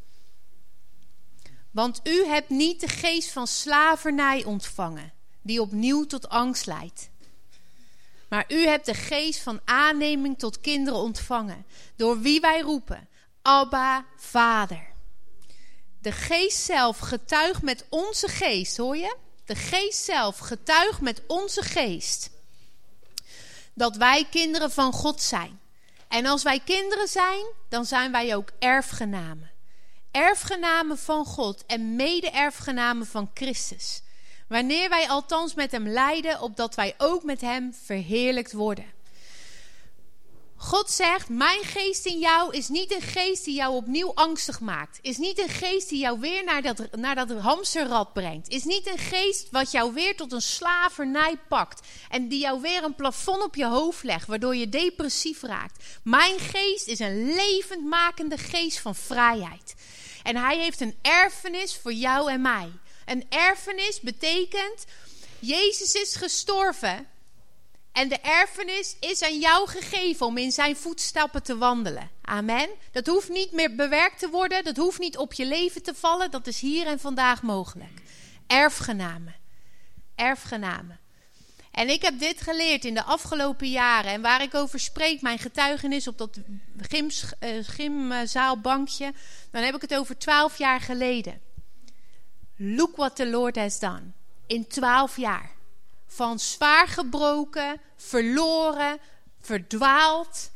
Want u hebt niet de geest van slavernij ontvangen, die opnieuw tot angst leidt. Maar u hebt de geest van aanneming tot kinderen ontvangen, door wie wij roepen, Abba, Vader. De geest zelf getuigt met onze geest, hoor je? De geest zelf getuigt met onze geest dat wij kinderen van God zijn. En als wij kinderen zijn, dan zijn wij ook erfgenamen. Erfgenamen van God en mede-erfgenamen van Christus. Wanneer wij althans met hem lijden, opdat wij ook met hem verheerlijkt worden. God zegt, mijn geest in jou is niet een geest die jou opnieuw angstig maakt. Is niet een geest die jou weer naar dat hamsterrad brengt. Is niet een geest wat jou weer tot een slavernij pakt. En die jou weer een plafond op je hoofd legt, waardoor je depressief raakt. Mijn geest is een levendmakende geest van vrijheid. En hij heeft een erfenis voor jou en mij. Een erfenis betekent, Jezus is gestorven. En de erfenis is aan jou gegeven om in zijn voetstappen te wandelen. Amen. Dat hoeft niet meer bewerkt te worden. Dat hoeft niet op je leven te vallen. Dat is hier en vandaag mogelijk. Erfgenamen. Erfgenamen. En ik heb dit geleerd in de afgelopen jaren. En waar ik over spreek, mijn getuigenis op dat gymzaalbankje. Dan heb ik het over 12 jaar geleden. Look what the Lord has done. In 12 jaar. Van zwaar gebroken, verloren, verdwaald.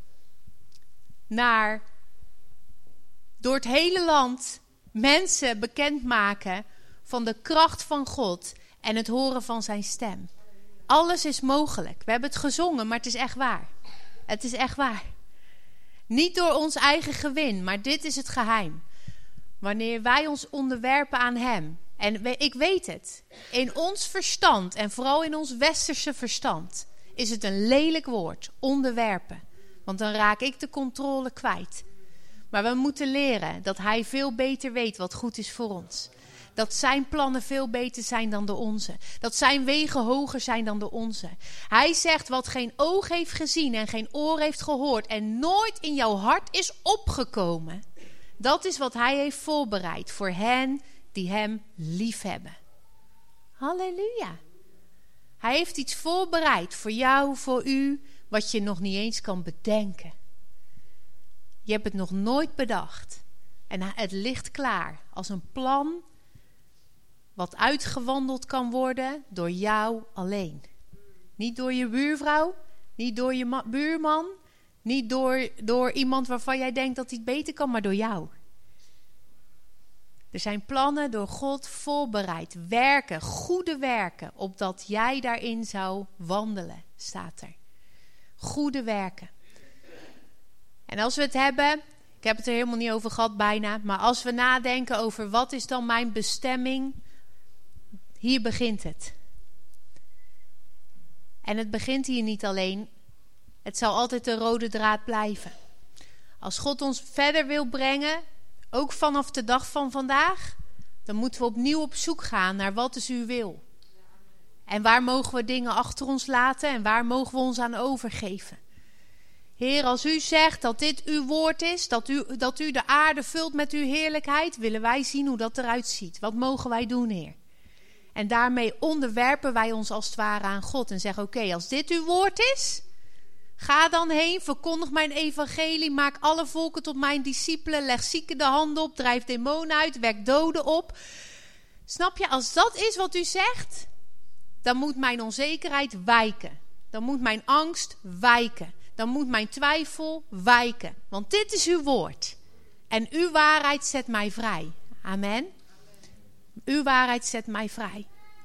Naar door het hele land mensen bekendmaken van de kracht van God en het horen van zijn stem. Alles is mogelijk. We hebben het gezongen, maar het is echt waar. Het is echt waar. Niet door ons eigen gewin, maar dit is het geheim. Wanneer wij ons onderwerpen aan hem. En ik weet het. In ons verstand, en vooral in ons westerse verstand, is het een lelijk woord. Onderwerpen. Want dan raak ik de controle kwijt. Maar we moeten leren dat hij veel beter weet wat goed is voor ons. Dat zijn plannen veel beter zijn dan de onze. Dat zijn wegen hoger zijn dan de onze. Hij zegt wat geen oog heeft gezien en geen oor heeft gehoord en nooit in jouw hart is opgekomen. Dat is wat hij heeft voorbereid voor hen die hem lief hebben. Halleluja. Hij heeft iets voorbereid voor jou, voor u, wat je nog niet eens kan bedenken. Je hebt het nog nooit bedacht. En het ligt klaar als een plan wat uitgewandeld kan worden door jou alleen. Niet door je buurvrouw, niet door je buurman, niet door iemand waarvan jij denkt dat hij het beter kan, maar door jou. Er zijn plannen door God voorbereid. Werken, goede werken, opdat jij daarin zou wandelen, staat er. Goede werken. En als we het hebben, ik heb het er helemaal niet over gehad bijna, maar als we nadenken over wat is dan mijn bestemming, hier begint het. En het begint hier niet alleen. Het zal altijd de rode draad blijven. Als God ons verder wil brengen, ook vanaf de dag van vandaag, dan moeten we opnieuw op zoek gaan naar wat is uw wil. En waar mogen we dingen achter ons laten en waar mogen we ons aan overgeven. Heer, als u zegt dat dit uw woord is, dat u de aarde vult met uw heerlijkheid, willen wij zien hoe dat eruit ziet. Wat mogen wij doen, Heer? En daarmee onderwerpen wij ons als het ware aan God en zeggen, oké, als dit uw woord is, ga dan heen, verkondig mijn evangelie, maak alle volken tot mijn discipelen, leg zieken de handen op, drijf demonen uit, wek doden op. Snap je, als dat is wat u zegt, dan moet mijn onzekerheid wijken. Dan moet mijn angst wijken. dan moet mijn twijfel wijken. Want dit is uw woord. En uw waarheid zet mij vrij. Amen. Uw waarheid zet mij vrij.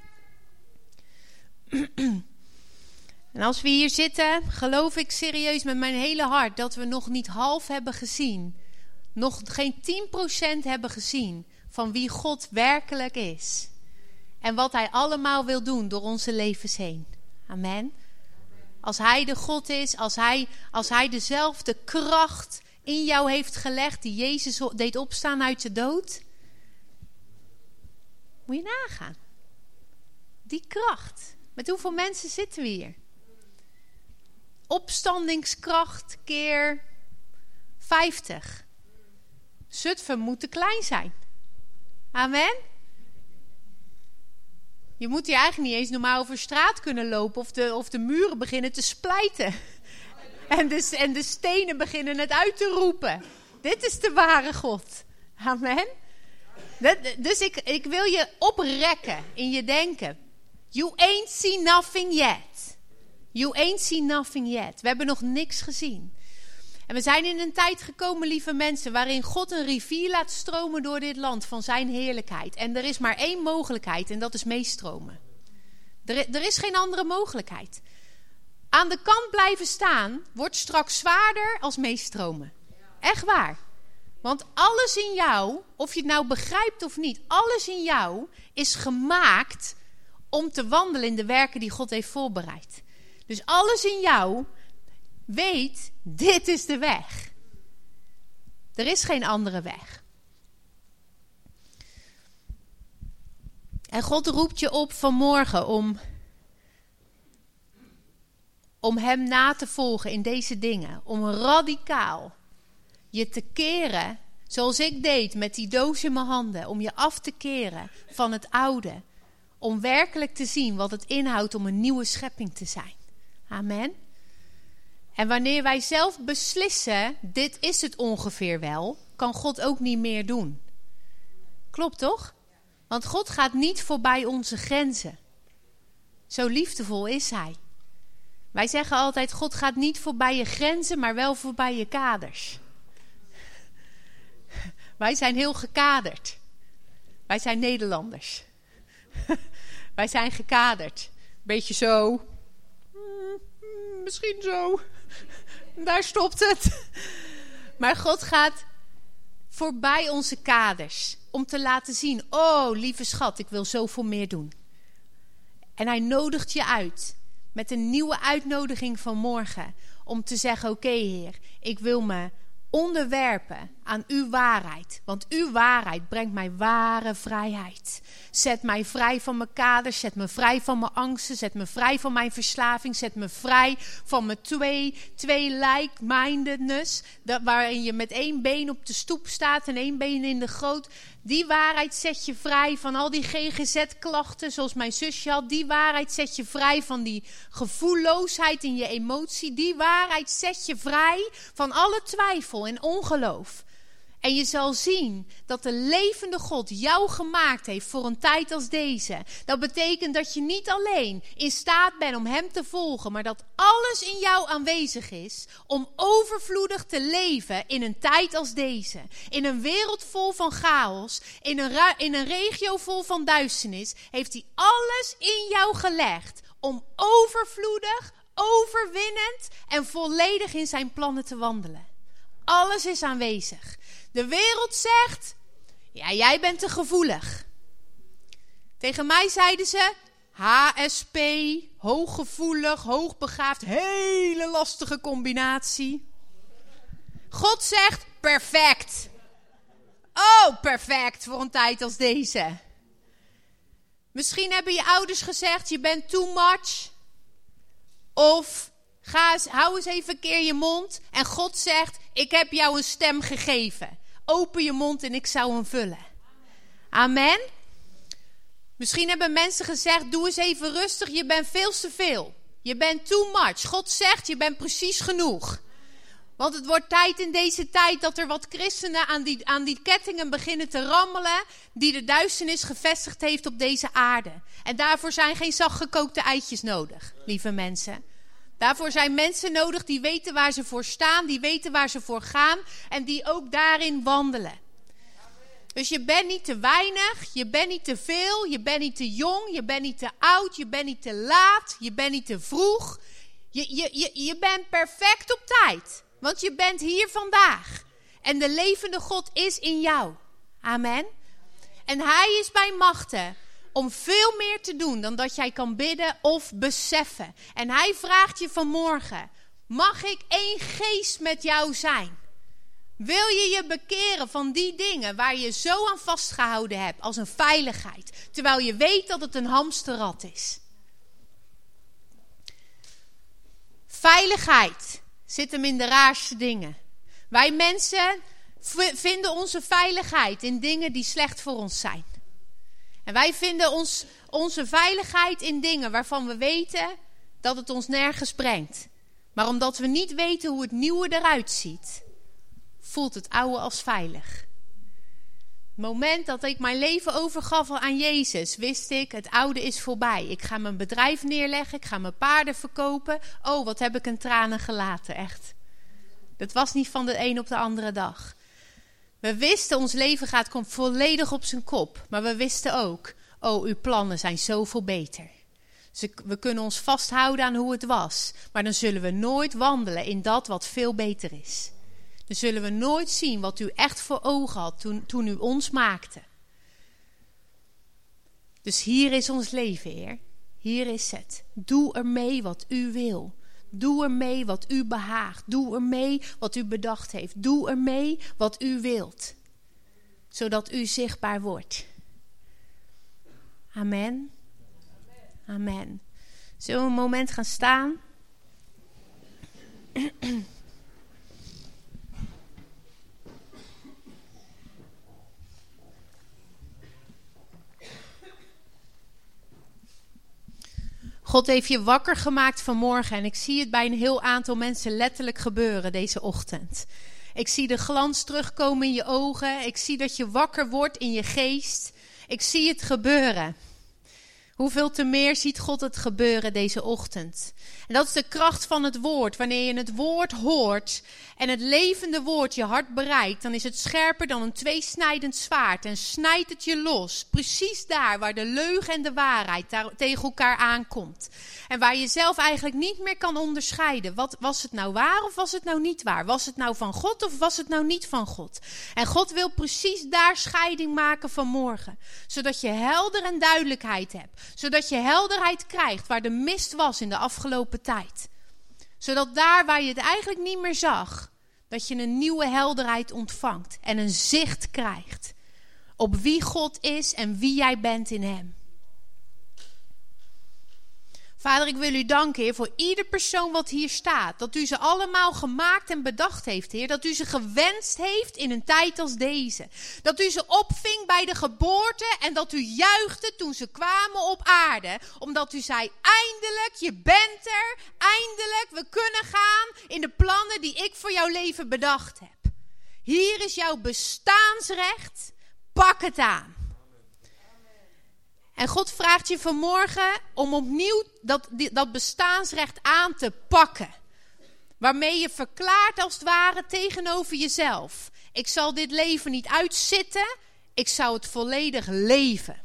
En als we hier zitten, geloof ik serieus met mijn hele hart dat we nog niet half hebben gezien. Nog geen 10% hebben gezien van wie God werkelijk is. En wat hij allemaal wil doen door onze levens heen. Amen. Als hij de God is, als hij dezelfde kracht in jou heeft gelegd die Jezus deed opstaan uit de dood. Moet je nagaan. Die kracht. Met hoeveel mensen zitten we hier? Opstandingskracht keer 50. Zutphen moet te klein zijn. Amen. Je moet hier eigenlijk niet eens normaal over straat kunnen lopen of de muren beginnen te splijten. En de stenen beginnen het uit te roepen. Dit is de ware God. Amen. Dus ik wil je oprekken in je denken. You ain't seen nothing yet. You ain't seen nothing yet. We hebben nog niks gezien. En we zijn in een tijd gekomen, lieve mensen, waarin God een rivier laat stromen door dit land van zijn heerlijkheid. En er is maar één mogelijkheid en dat is meestromen. Er is geen andere mogelijkheid. Aan de kant blijven staan wordt straks zwaarder als meestromen. Echt waar. Want alles in jou, of je het nou begrijpt of niet, alles in jou is gemaakt om te wandelen in de werken die God heeft voorbereid. Dus alles in jou weet, dit is de weg. Er is geen andere weg. En God roept je op vanmorgen om hem na te volgen in deze dingen. Om radicaal je te keren, zoals ik deed met die doos in mijn handen. Om je af te keren van het oude. Om werkelijk te zien wat het inhoudt om een nieuwe schepping te zijn. Amen. En wanneer wij zelf beslissen, dit is het ongeveer wel, kan God ook niet meer doen. Klopt toch? Want God gaat niet voorbij onze grenzen. Zo liefdevol is hij. Wij zeggen altijd, God gaat niet voorbij je grenzen, maar wel voorbij je kaders. Wij zijn heel gekaderd. Wij zijn Nederlanders. Wij zijn gekaderd. Beetje zo. Misschien zo. Daar stopt het. Maar God gaat voorbij onze kaders. Om te laten zien, oh lieve schat, ik wil zoveel meer doen. En hij nodigt je uit. Met een nieuwe uitnodiging van morgen. Om te zeggen, oké, Heer, ik wil me onderwerpen aan uw waarheid. Want uw waarheid brengt mij ware vrijheid. Zet mij vrij van mijn kaders. Zet me vrij van mijn angsten. Zet me vrij van mijn verslaving. Zet me vrij van mijn twee like-mindedness. Waarin je met één been op de stoep staat en één been in de goot. Die waarheid zet je vrij van al die GGZ-klachten zoals mijn zusje had. Die waarheid zet je vrij van die gevoelloosheid in je emotie. Die waarheid zet je vrij van alle twijfel en ongeloof. En je zal zien dat de levende God jou gemaakt heeft voor een tijd als deze. Dat betekent dat je niet alleen in staat bent om hem te volgen, maar dat alles in jou aanwezig is om overvloedig te leven in een tijd als deze. In een wereld vol van chaos, in een regio vol van duisternis, heeft hij alles in jou gelegd om overvloedig, overwinnend en volledig in zijn plannen te wandelen. Alles is aanwezig. De wereld zegt, ja, jij bent te gevoelig. Tegen mij zeiden ze, HSP, hooggevoelig, hoogbegaafd, hele lastige combinatie. God zegt, perfect. Oh, perfect voor een tijd als deze. Misschien hebben je ouders gezegd, je bent too much. Of hou eens even een keer je mond. En God zegt, ik heb jou een stem gegeven. Open je mond en ik zou hem vullen. Amen. Misschien hebben mensen gezegd, doe eens even rustig, je bent veel te veel. Je bent too much. God zegt, je bent precies genoeg. Want het wordt tijd in deze tijd dat er wat christenen aan die kettingen beginnen te rammelen die de duisternis gevestigd heeft op deze aarde. En daarvoor zijn geen zachtgekookte eitjes nodig, lieve mensen. Daarvoor zijn mensen nodig die weten waar ze voor staan, die weten waar ze voor gaan en die ook daarin wandelen. Dus je bent niet te weinig, je bent niet te veel, je bent niet te jong, je bent niet te oud, je bent niet te laat, je bent niet te vroeg. Je bent perfect op tijd, want je bent hier vandaag. En de levende God is in jou. Amen. En hij is bij machten om veel meer te doen dan dat jij kan bidden of beseffen. En hij vraagt je vanmorgen, mag ik één geest met jou zijn? Wil je je bekeren van die dingen waar je zo aan vastgehouden hebt als een veiligheid, terwijl je weet dat het een hamsterrad is? Veiligheid zit hem in de raarste dingen. Wij mensen vinden onze veiligheid in dingen die slecht voor ons zijn. En wij vinden onze veiligheid in dingen waarvan we weten dat het ons nergens brengt. Maar omdat we niet weten hoe het nieuwe eruit ziet, voelt het oude als veilig. Het moment dat ik mijn leven overgaf aan Jezus, wist ik, het oude is voorbij. Ik ga mijn bedrijf neerleggen, ik ga mijn paarden verkopen. Oh, wat heb ik een tranen gelaten, echt. Dat was niet van de een op de andere dag. We wisten, ons leven komt volledig op zijn kop. Maar we wisten ook, oh, uw plannen zijn zoveel beter. Dus we kunnen ons vasthouden aan hoe het was. Maar dan zullen we nooit wandelen in dat wat veel beter is. Dan zullen we nooit zien wat u echt voor ogen had toen u ons maakte. Dus hier is ons leven, Heer. Hier is het. Doe ermee wat u wil. Doe ermee wat u behaagt. Doe ermee wat u bedacht heeft. Doe ermee wat u wilt. Zodat u zichtbaar wordt. Amen. Amen. Zullen we een moment gaan staan? God heeft je wakker gemaakt vanmorgen en ik zie het bij een heel aantal mensen letterlijk gebeuren deze ochtend. Ik zie de glans terugkomen in je ogen. Ik zie dat je wakker wordt in je geest. Ik zie het gebeuren. Hoeveel te meer ziet God het gebeuren deze ochtend. En dat is de kracht van het woord. Wanneer je het woord hoort en het levende woord je hart bereikt, dan is het scherper dan een tweesnijdend zwaard en snijdt het je los. Precies daar waar de leugen en de waarheid tegen elkaar aankomt. En waar je zelf eigenlijk niet meer kan onderscheiden. Was het nou waar of was het nou niet waar? Was het nou van God of was het nou niet van God? En God wil precies daar scheiding maken vanmorgen. Zodat je helder en duidelijkheid hebt. Zodat je helderheid krijgt waar de mist was in de afgelopen tijd. Zodat daar waar je het eigenlijk niet meer zag, dat je een nieuwe helderheid ontvangt. En een zicht krijgt op wie God is en wie jij bent in hem. Vader, ik wil u danken, Heer, voor ieder persoon wat hier staat. Dat u ze allemaal gemaakt en bedacht heeft, Heer. Dat u ze gewenst heeft in een tijd als deze. Dat u ze opving bij de geboorte en dat u juichte toen ze kwamen op aarde. Omdat u zei, eindelijk, je bent er. Eindelijk, we kunnen gaan in de plannen die ik voor jouw leven bedacht heb. Hier is jouw bestaansrecht. Pak het aan. En God vraagt je vanmorgen om opnieuw dat bestaansrecht aan te pakken. Waarmee je verklaart als het ware tegenover jezelf. Ik zal dit leven niet uitzitten, ik zou het volledig leven.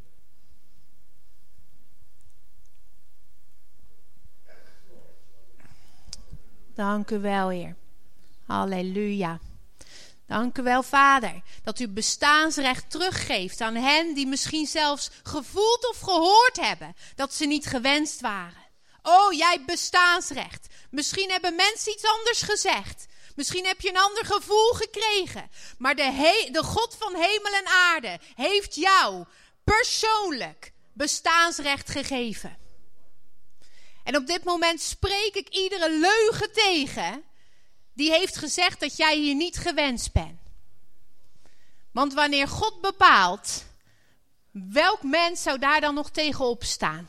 Dank u wel, Heer. Halleluja. Dank u wel, Vader, dat u bestaansrecht teruggeeft aan hen die misschien zelfs gevoeld of gehoord hebben dat ze niet gewenst waren. Oh, jij hebt bestaansrecht. Misschien hebben mensen iets anders gezegd. Misschien heb je een ander gevoel gekregen. Maar de God van hemel en aarde heeft jou persoonlijk bestaansrecht gegeven. En op dit moment spreek ik iedere leugen tegen die heeft gezegd dat jij hier niet gewenst bent. Want wanneer God bepaalt, welk mens zou daar dan nog tegenop staan?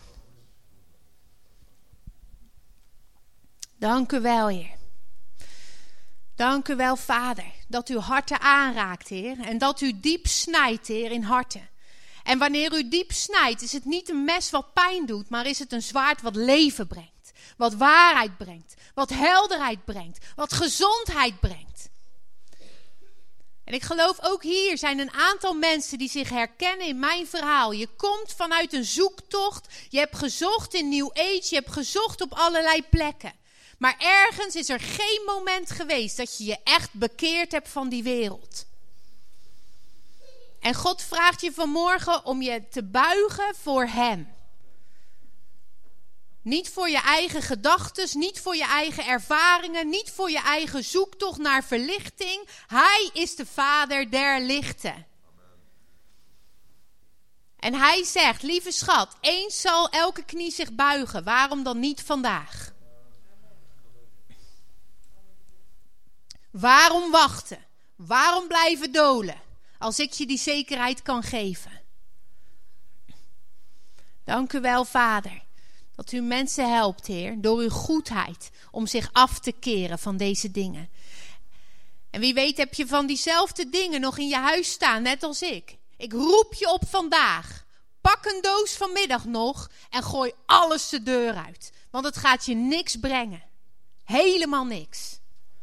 Dank u wel, Heer. Dank u wel, Vader, dat u harten aanraakt, Heer. En dat u diep snijdt, Heer, in harten. En wanneer u diep snijdt, is het niet een mes wat pijn doet, maar is het een zwaard wat leven brengt. Wat waarheid brengt. Wat helderheid brengt. Wat gezondheid brengt. En ik geloof ook hier zijn een aantal mensen die zich herkennen in mijn verhaal. Je komt vanuit een zoektocht. Je hebt gezocht in New Age. Je hebt gezocht op allerlei plekken. Maar ergens is er geen moment geweest dat je je echt bekeerd hebt van die wereld. En God vraagt je vanmorgen om je te buigen voor hem. Niet voor je eigen gedachten, niet voor je eigen ervaringen, niet voor je eigen zoektocht naar verlichting. Hij is de Vader der lichten. En hij zegt, lieve schat, eens zal elke knie zich buigen. Waarom dan niet vandaag? Waarom wachten? Waarom blijven dolen? Als ik je die zekerheid kan geven. Dank u wel, Vader. Dat u mensen helpt, Heer, door uw goedheid. Om zich af te keren van deze dingen. En wie weet heb je van diezelfde dingen nog in je huis staan, net als ik. Ik roep je op vandaag. Pak een doos vanmiddag nog en gooi alles de deur uit. Want het gaat je niks brengen. Helemaal niks.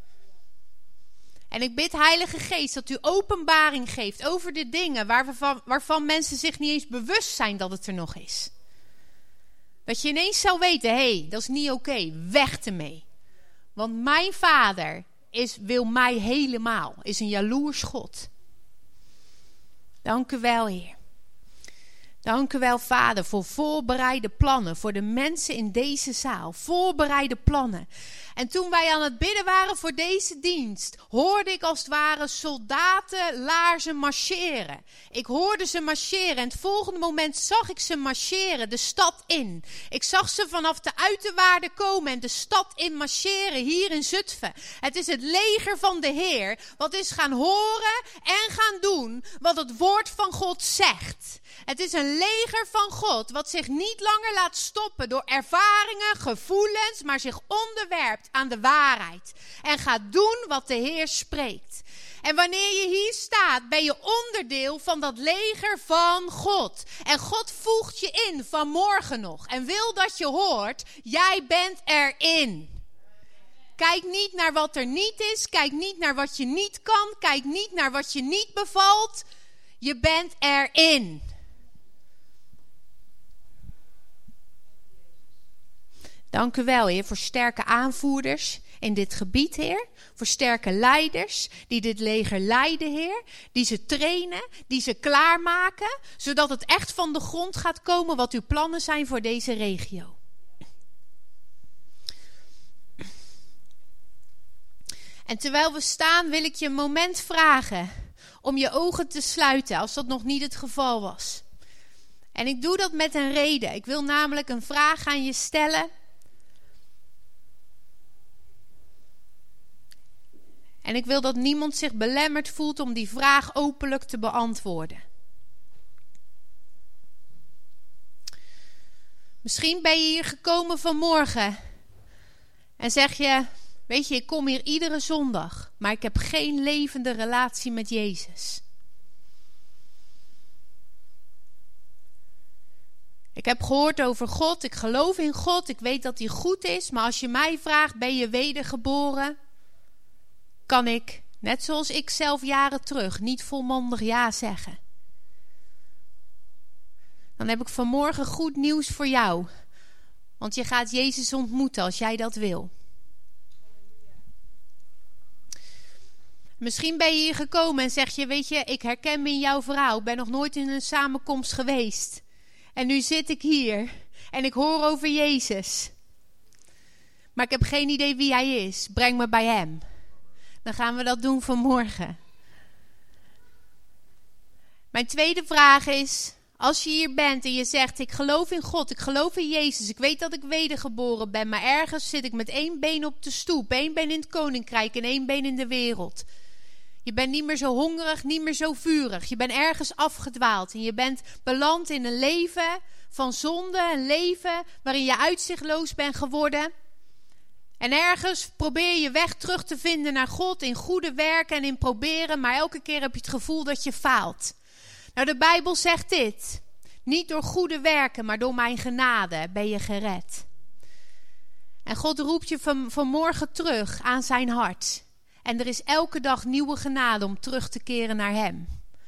En ik bid, Heilige Geest, dat u openbaring geeft over de dingen waarvan mensen zich niet eens bewust zijn dat het er nog is. Dat je ineens zou weten, hé, dat is niet oké, weg ermee. Want mijn Vader wil mij helemaal, is een jaloers God. Dank u wel, Heer. Dank u wel, Vader, voor voorbereide plannen. Voor de mensen in deze zaal. Voorbereide plannen. En toen wij aan het bidden waren voor deze dienst, hoorde ik als het ware soldatenlaarzen marcheren. Ik hoorde ze marcheren en het volgende moment zag ik ze marcheren de stad in. Ik zag ze vanaf de uiterwaarden komen en de stad in marcheren hier in Zutphen. Het is het leger van de Heer wat is gaan horen en gaan doen wat het woord van God zegt. Het is een leger van God wat zich niet langer laat stoppen door ervaringen, gevoelens, maar zich onderwerpt aan de waarheid. En gaat doen wat de Heer spreekt. En wanneer je hier staat, ben je onderdeel van dat leger van God. En God voegt je in vanmorgen nog. En wil dat je hoort, jij bent erin. Kijk niet naar wat er niet is. Kijk niet naar wat je niet kan. Kijk niet naar wat je niet bevalt. Je bent erin. Dank u wel, Heer, voor sterke aanvoerders in dit gebied, Heer. Voor sterke leiders die dit leger leiden, Heer. Die ze trainen, die ze klaarmaken. Zodat het echt van de grond gaat komen wat uw plannen zijn voor deze regio. En terwijl we staan wil ik je een moment vragen om je ogen te sluiten als dat nog niet het geval was. En ik doe dat met een reden. Ik wil namelijk een vraag aan je stellen. En ik wil dat niemand zich belemmerd voelt om die vraag openlijk te beantwoorden. Misschien ben je hier gekomen vanmorgen en zeg je, weet je, ik kom hier iedere zondag, maar ik heb geen levende relatie met Jezus. Ik heb gehoord over God, ik geloof in God, ik weet dat hij goed is, maar als je mij vraagt, ben je wedergeboren? Kan ik, net zoals ik zelf jaren terug, niet volmondig ja zeggen. Dan heb ik vanmorgen goed nieuws voor jou. Want je gaat Jezus ontmoeten als jij dat wil. Misschien ben je hier gekomen en zeg je, weet je, ik herken me in jouw verhaal. Ik ben nog nooit in een samenkomst geweest. En nu zit ik hier en ik hoor over Jezus. Maar ik heb geen idee wie hij is. Breng me bij hem. Dan gaan we dat doen vanmorgen. Mijn tweede vraag is, als je hier bent en je zegt, ik geloof in God, ik geloof in Jezus, ik weet dat ik wedergeboren ben, maar ergens zit ik met 1 been op de stoep, 1 been in het koninkrijk en 1 been in de wereld. Je bent niet meer zo hongerig, niet meer zo vurig. Je bent ergens afgedwaald en je bent beland in een leven van zonde, een leven waarin je uitzichtloos bent geworden. En ergens probeer je weg terug te vinden naar God in goede werken en in proberen, maar elke keer heb je het gevoel dat je faalt. Nou, de Bijbel zegt dit. Niet door goede werken, maar door mijn genade ben je gered. En God roept je vanmorgen terug aan zijn hart. En er is elke dag nieuwe genade om terug te keren naar hem.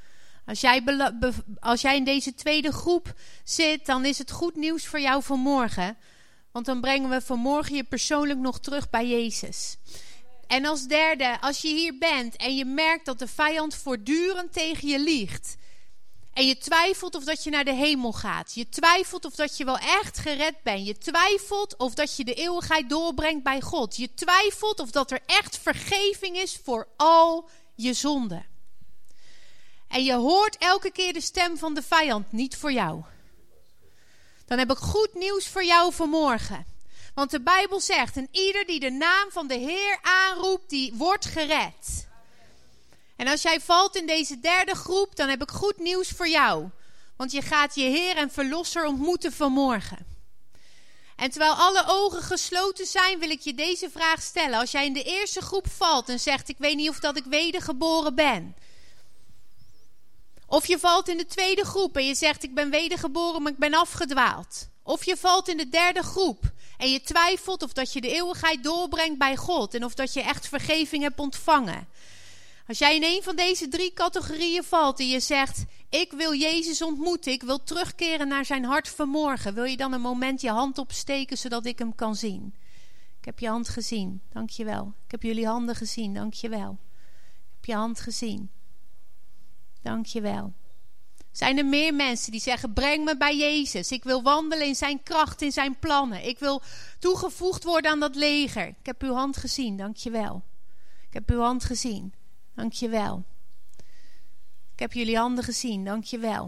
Als jij in deze tweede groep zit, dan is het goed nieuws voor jou vanmorgen. Want dan brengen we vanmorgen je persoonlijk nog terug bij Jezus. En als derde, als je hier bent en je merkt dat de vijand voortdurend tegen je liegt. En je twijfelt of dat je naar de hemel gaat. Je twijfelt of dat je wel echt gered bent. Je twijfelt of dat je de eeuwigheid doorbrengt bij God. Je twijfelt of dat er echt vergeving is voor al je zonden. En je hoort elke keer de stem van de vijand, niet voor jou. Dan heb ik goed nieuws voor jou vanmorgen. Want de Bijbel zegt, en ieder die de naam van de Heer aanroept, die wordt gered. En als jij valt in deze derde groep, dan heb ik goed nieuws voor jou. Want je gaat je Heer en Verlosser ontmoeten vanmorgen. En terwijl alle ogen gesloten zijn, wil ik je deze vraag stellen. Als jij in de eerste groep valt en zegt, ik weet niet of dat ik wedergeboren ben. Of je valt in de tweede groep en je zegt, ik ben wedergeboren, maar ik ben afgedwaald. Of je valt in de derde groep en je twijfelt of dat je de eeuwigheid doorbrengt bij God. En of dat je echt vergeving hebt ontvangen. Als jij in een van deze 3 categorieën valt en je zegt, ik wil Jezus ontmoeten, ik wil terugkeren naar zijn hart vanmorgen. Wil je dan een moment je hand opsteken zodat ik hem kan zien? Ik heb je hand gezien, dankjewel. Ik heb jullie handen gezien, dankjewel. Ik heb je hand gezien. Dankjewel. Zijn er meer mensen die zeggen, breng me bij Jezus. Ik wil wandelen in zijn kracht, in zijn plannen. Ik wil toegevoegd worden aan dat leger. Ik heb uw hand gezien, dankjewel. Ik heb uw hand gezien, dankjewel. Ik heb jullie handen gezien, dankjewel.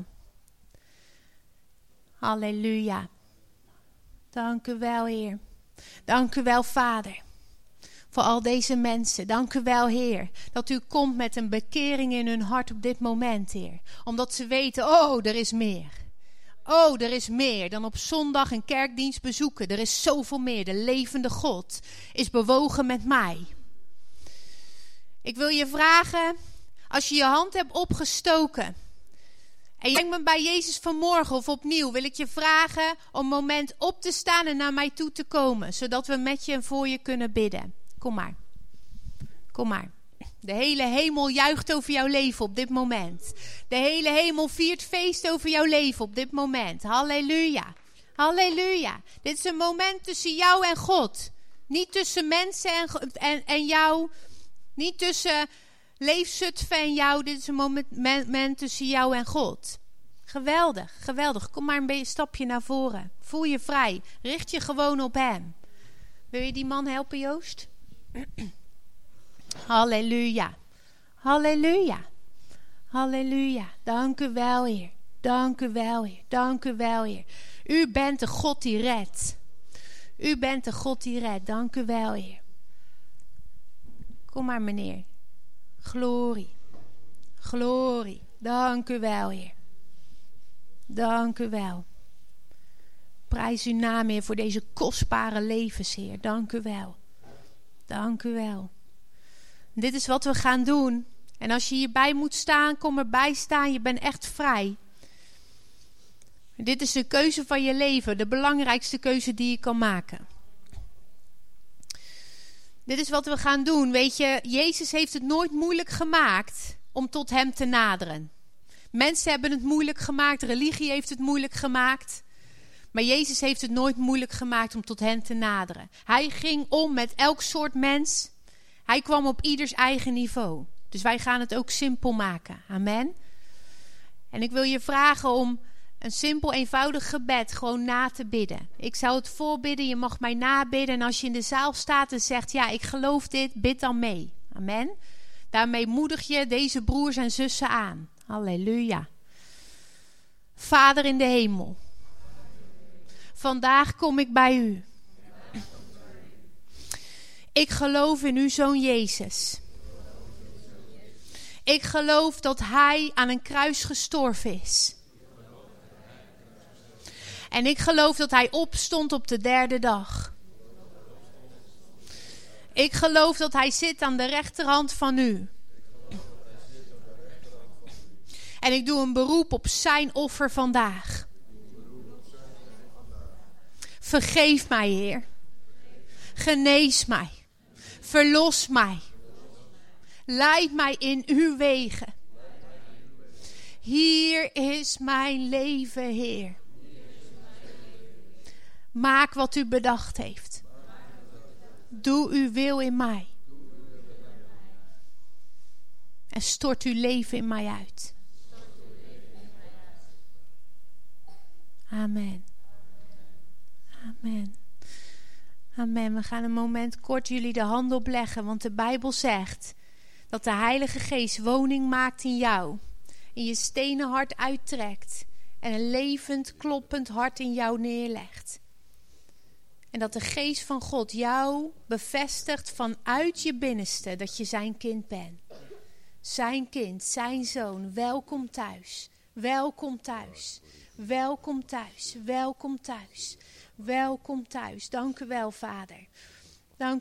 Halleluja. Dank u wel, Heer. Dank u wel, Vader. Voor al deze mensen. Dank u wel, Heer. Dat u komt met een bekering in hun hart op dit moment, Heer. Omdat ze weten, oh, er is meer. Oh, er is meer dan op zondag een kerkdienst bezoeken. Er is zoveel meer. De levende God is bewogen met mij. Ik wil je vragen, als je je hand hebt opgestoken en je brengt me bij Jezus vanmorgen of opnieuw, wil ik je vragen om een moment op te staan en naar mij toe te komen, zodat we met je en voor je kunnen bidden. Kom maar. Kom maar. De hele hemel juicht over jouw leven op dit moment. De hele hemel viert feest over jouw leven op dit moment. Halleluja. Halleluja. Dit is een moment tussen jou en God. Niet tussen mensen en jou. Niet tussen Leefzutphen en jou. Dit is een moment tussen jou en God. Geweldig, geweldig. Kom maar een stapje naar voren. Voel je vrij. Richt je gewoon op hem. Wil je die man helpen, Joost? Halleluja. Halleluja. Halleluja. Dank u wel, Heer. Dank u wel, Heer. Dank u wel, Heer. U bent de God die redt. U bent de God die redt. Dank u wel, Heer. Kom maar, meneer. Glorie. Glorie. Dank u wel, Heer. Dank u wel. Prijs uw naam, Heer, voor deze kostbare levens, Heer. Dank u wel. Dank u wel. Dit is wat we gaan doen. En als je hierbij moet staan, kom erbij staan. Je bent echt vrij. Dit is de keuze van je leven. De belangrijkste keuze die je kan maken. Dit is wat we gaan doen. Weet je, Jezus heeft het nooit moeilijk gemaakt om tot hem te naderen. Mensen hebben het moeilijk gemaakt. Religie heeft het moeilijk gemaakt. Maar Jezus heeft het nooit moeilijk gemaakt om tot hen te naderen. Hij ging om met elk soort mens. Hij kwam op ieders eigen niveau. Dus wij gaan het ook simpel maken. Amen. En ik wil je vragen om een simpel, eenvoudig gebed gewoon na te bidden. Ik zou het voorbidden, je mag mij nabidden. En als je in de zaal staat en zegt, ja, ik geloof dit, bid dan mee. Amen. Daarmee moedig je deze broers en zussen aan. Halleluja. Vader in de hemel. Vandaag kom ik bij u. Ik geloof in uw Zoon Jezus. Ik geloof dat hij aan een kruis gestorven is. En ik geloof dat hij opstond op de derde dag. Ik geloof dat hij zit aan de rechterhand van u. En ik doe een beroep op zijn offer vandaag. Vergeef mij, Heer. Genees mij. Verlos mij. Leid mij in uw wegen. Hier is mijn leven, Heer. Maak wat u bedacht heeft. Doe uw wil in mij. En stort uw leven in mij uit. Amen. Amen. Amen. We gaan een moment kort jullie de hand opleggen. Want de Bijbel zegt dat de Heilige Geest woning maakt in jou. En je stenen hart uittrekt. En een levend, kloppend hart in jou neerlegt. En dat de Geest van God jou bevestigt vanuit je binnenste dat je zijn kind bent. Zijn kind, zijn zoon. Welkom thuis. Welkom thuis. Welkom thuis. Welkom thuis. Welkom thuis. Dank u wel, Vader.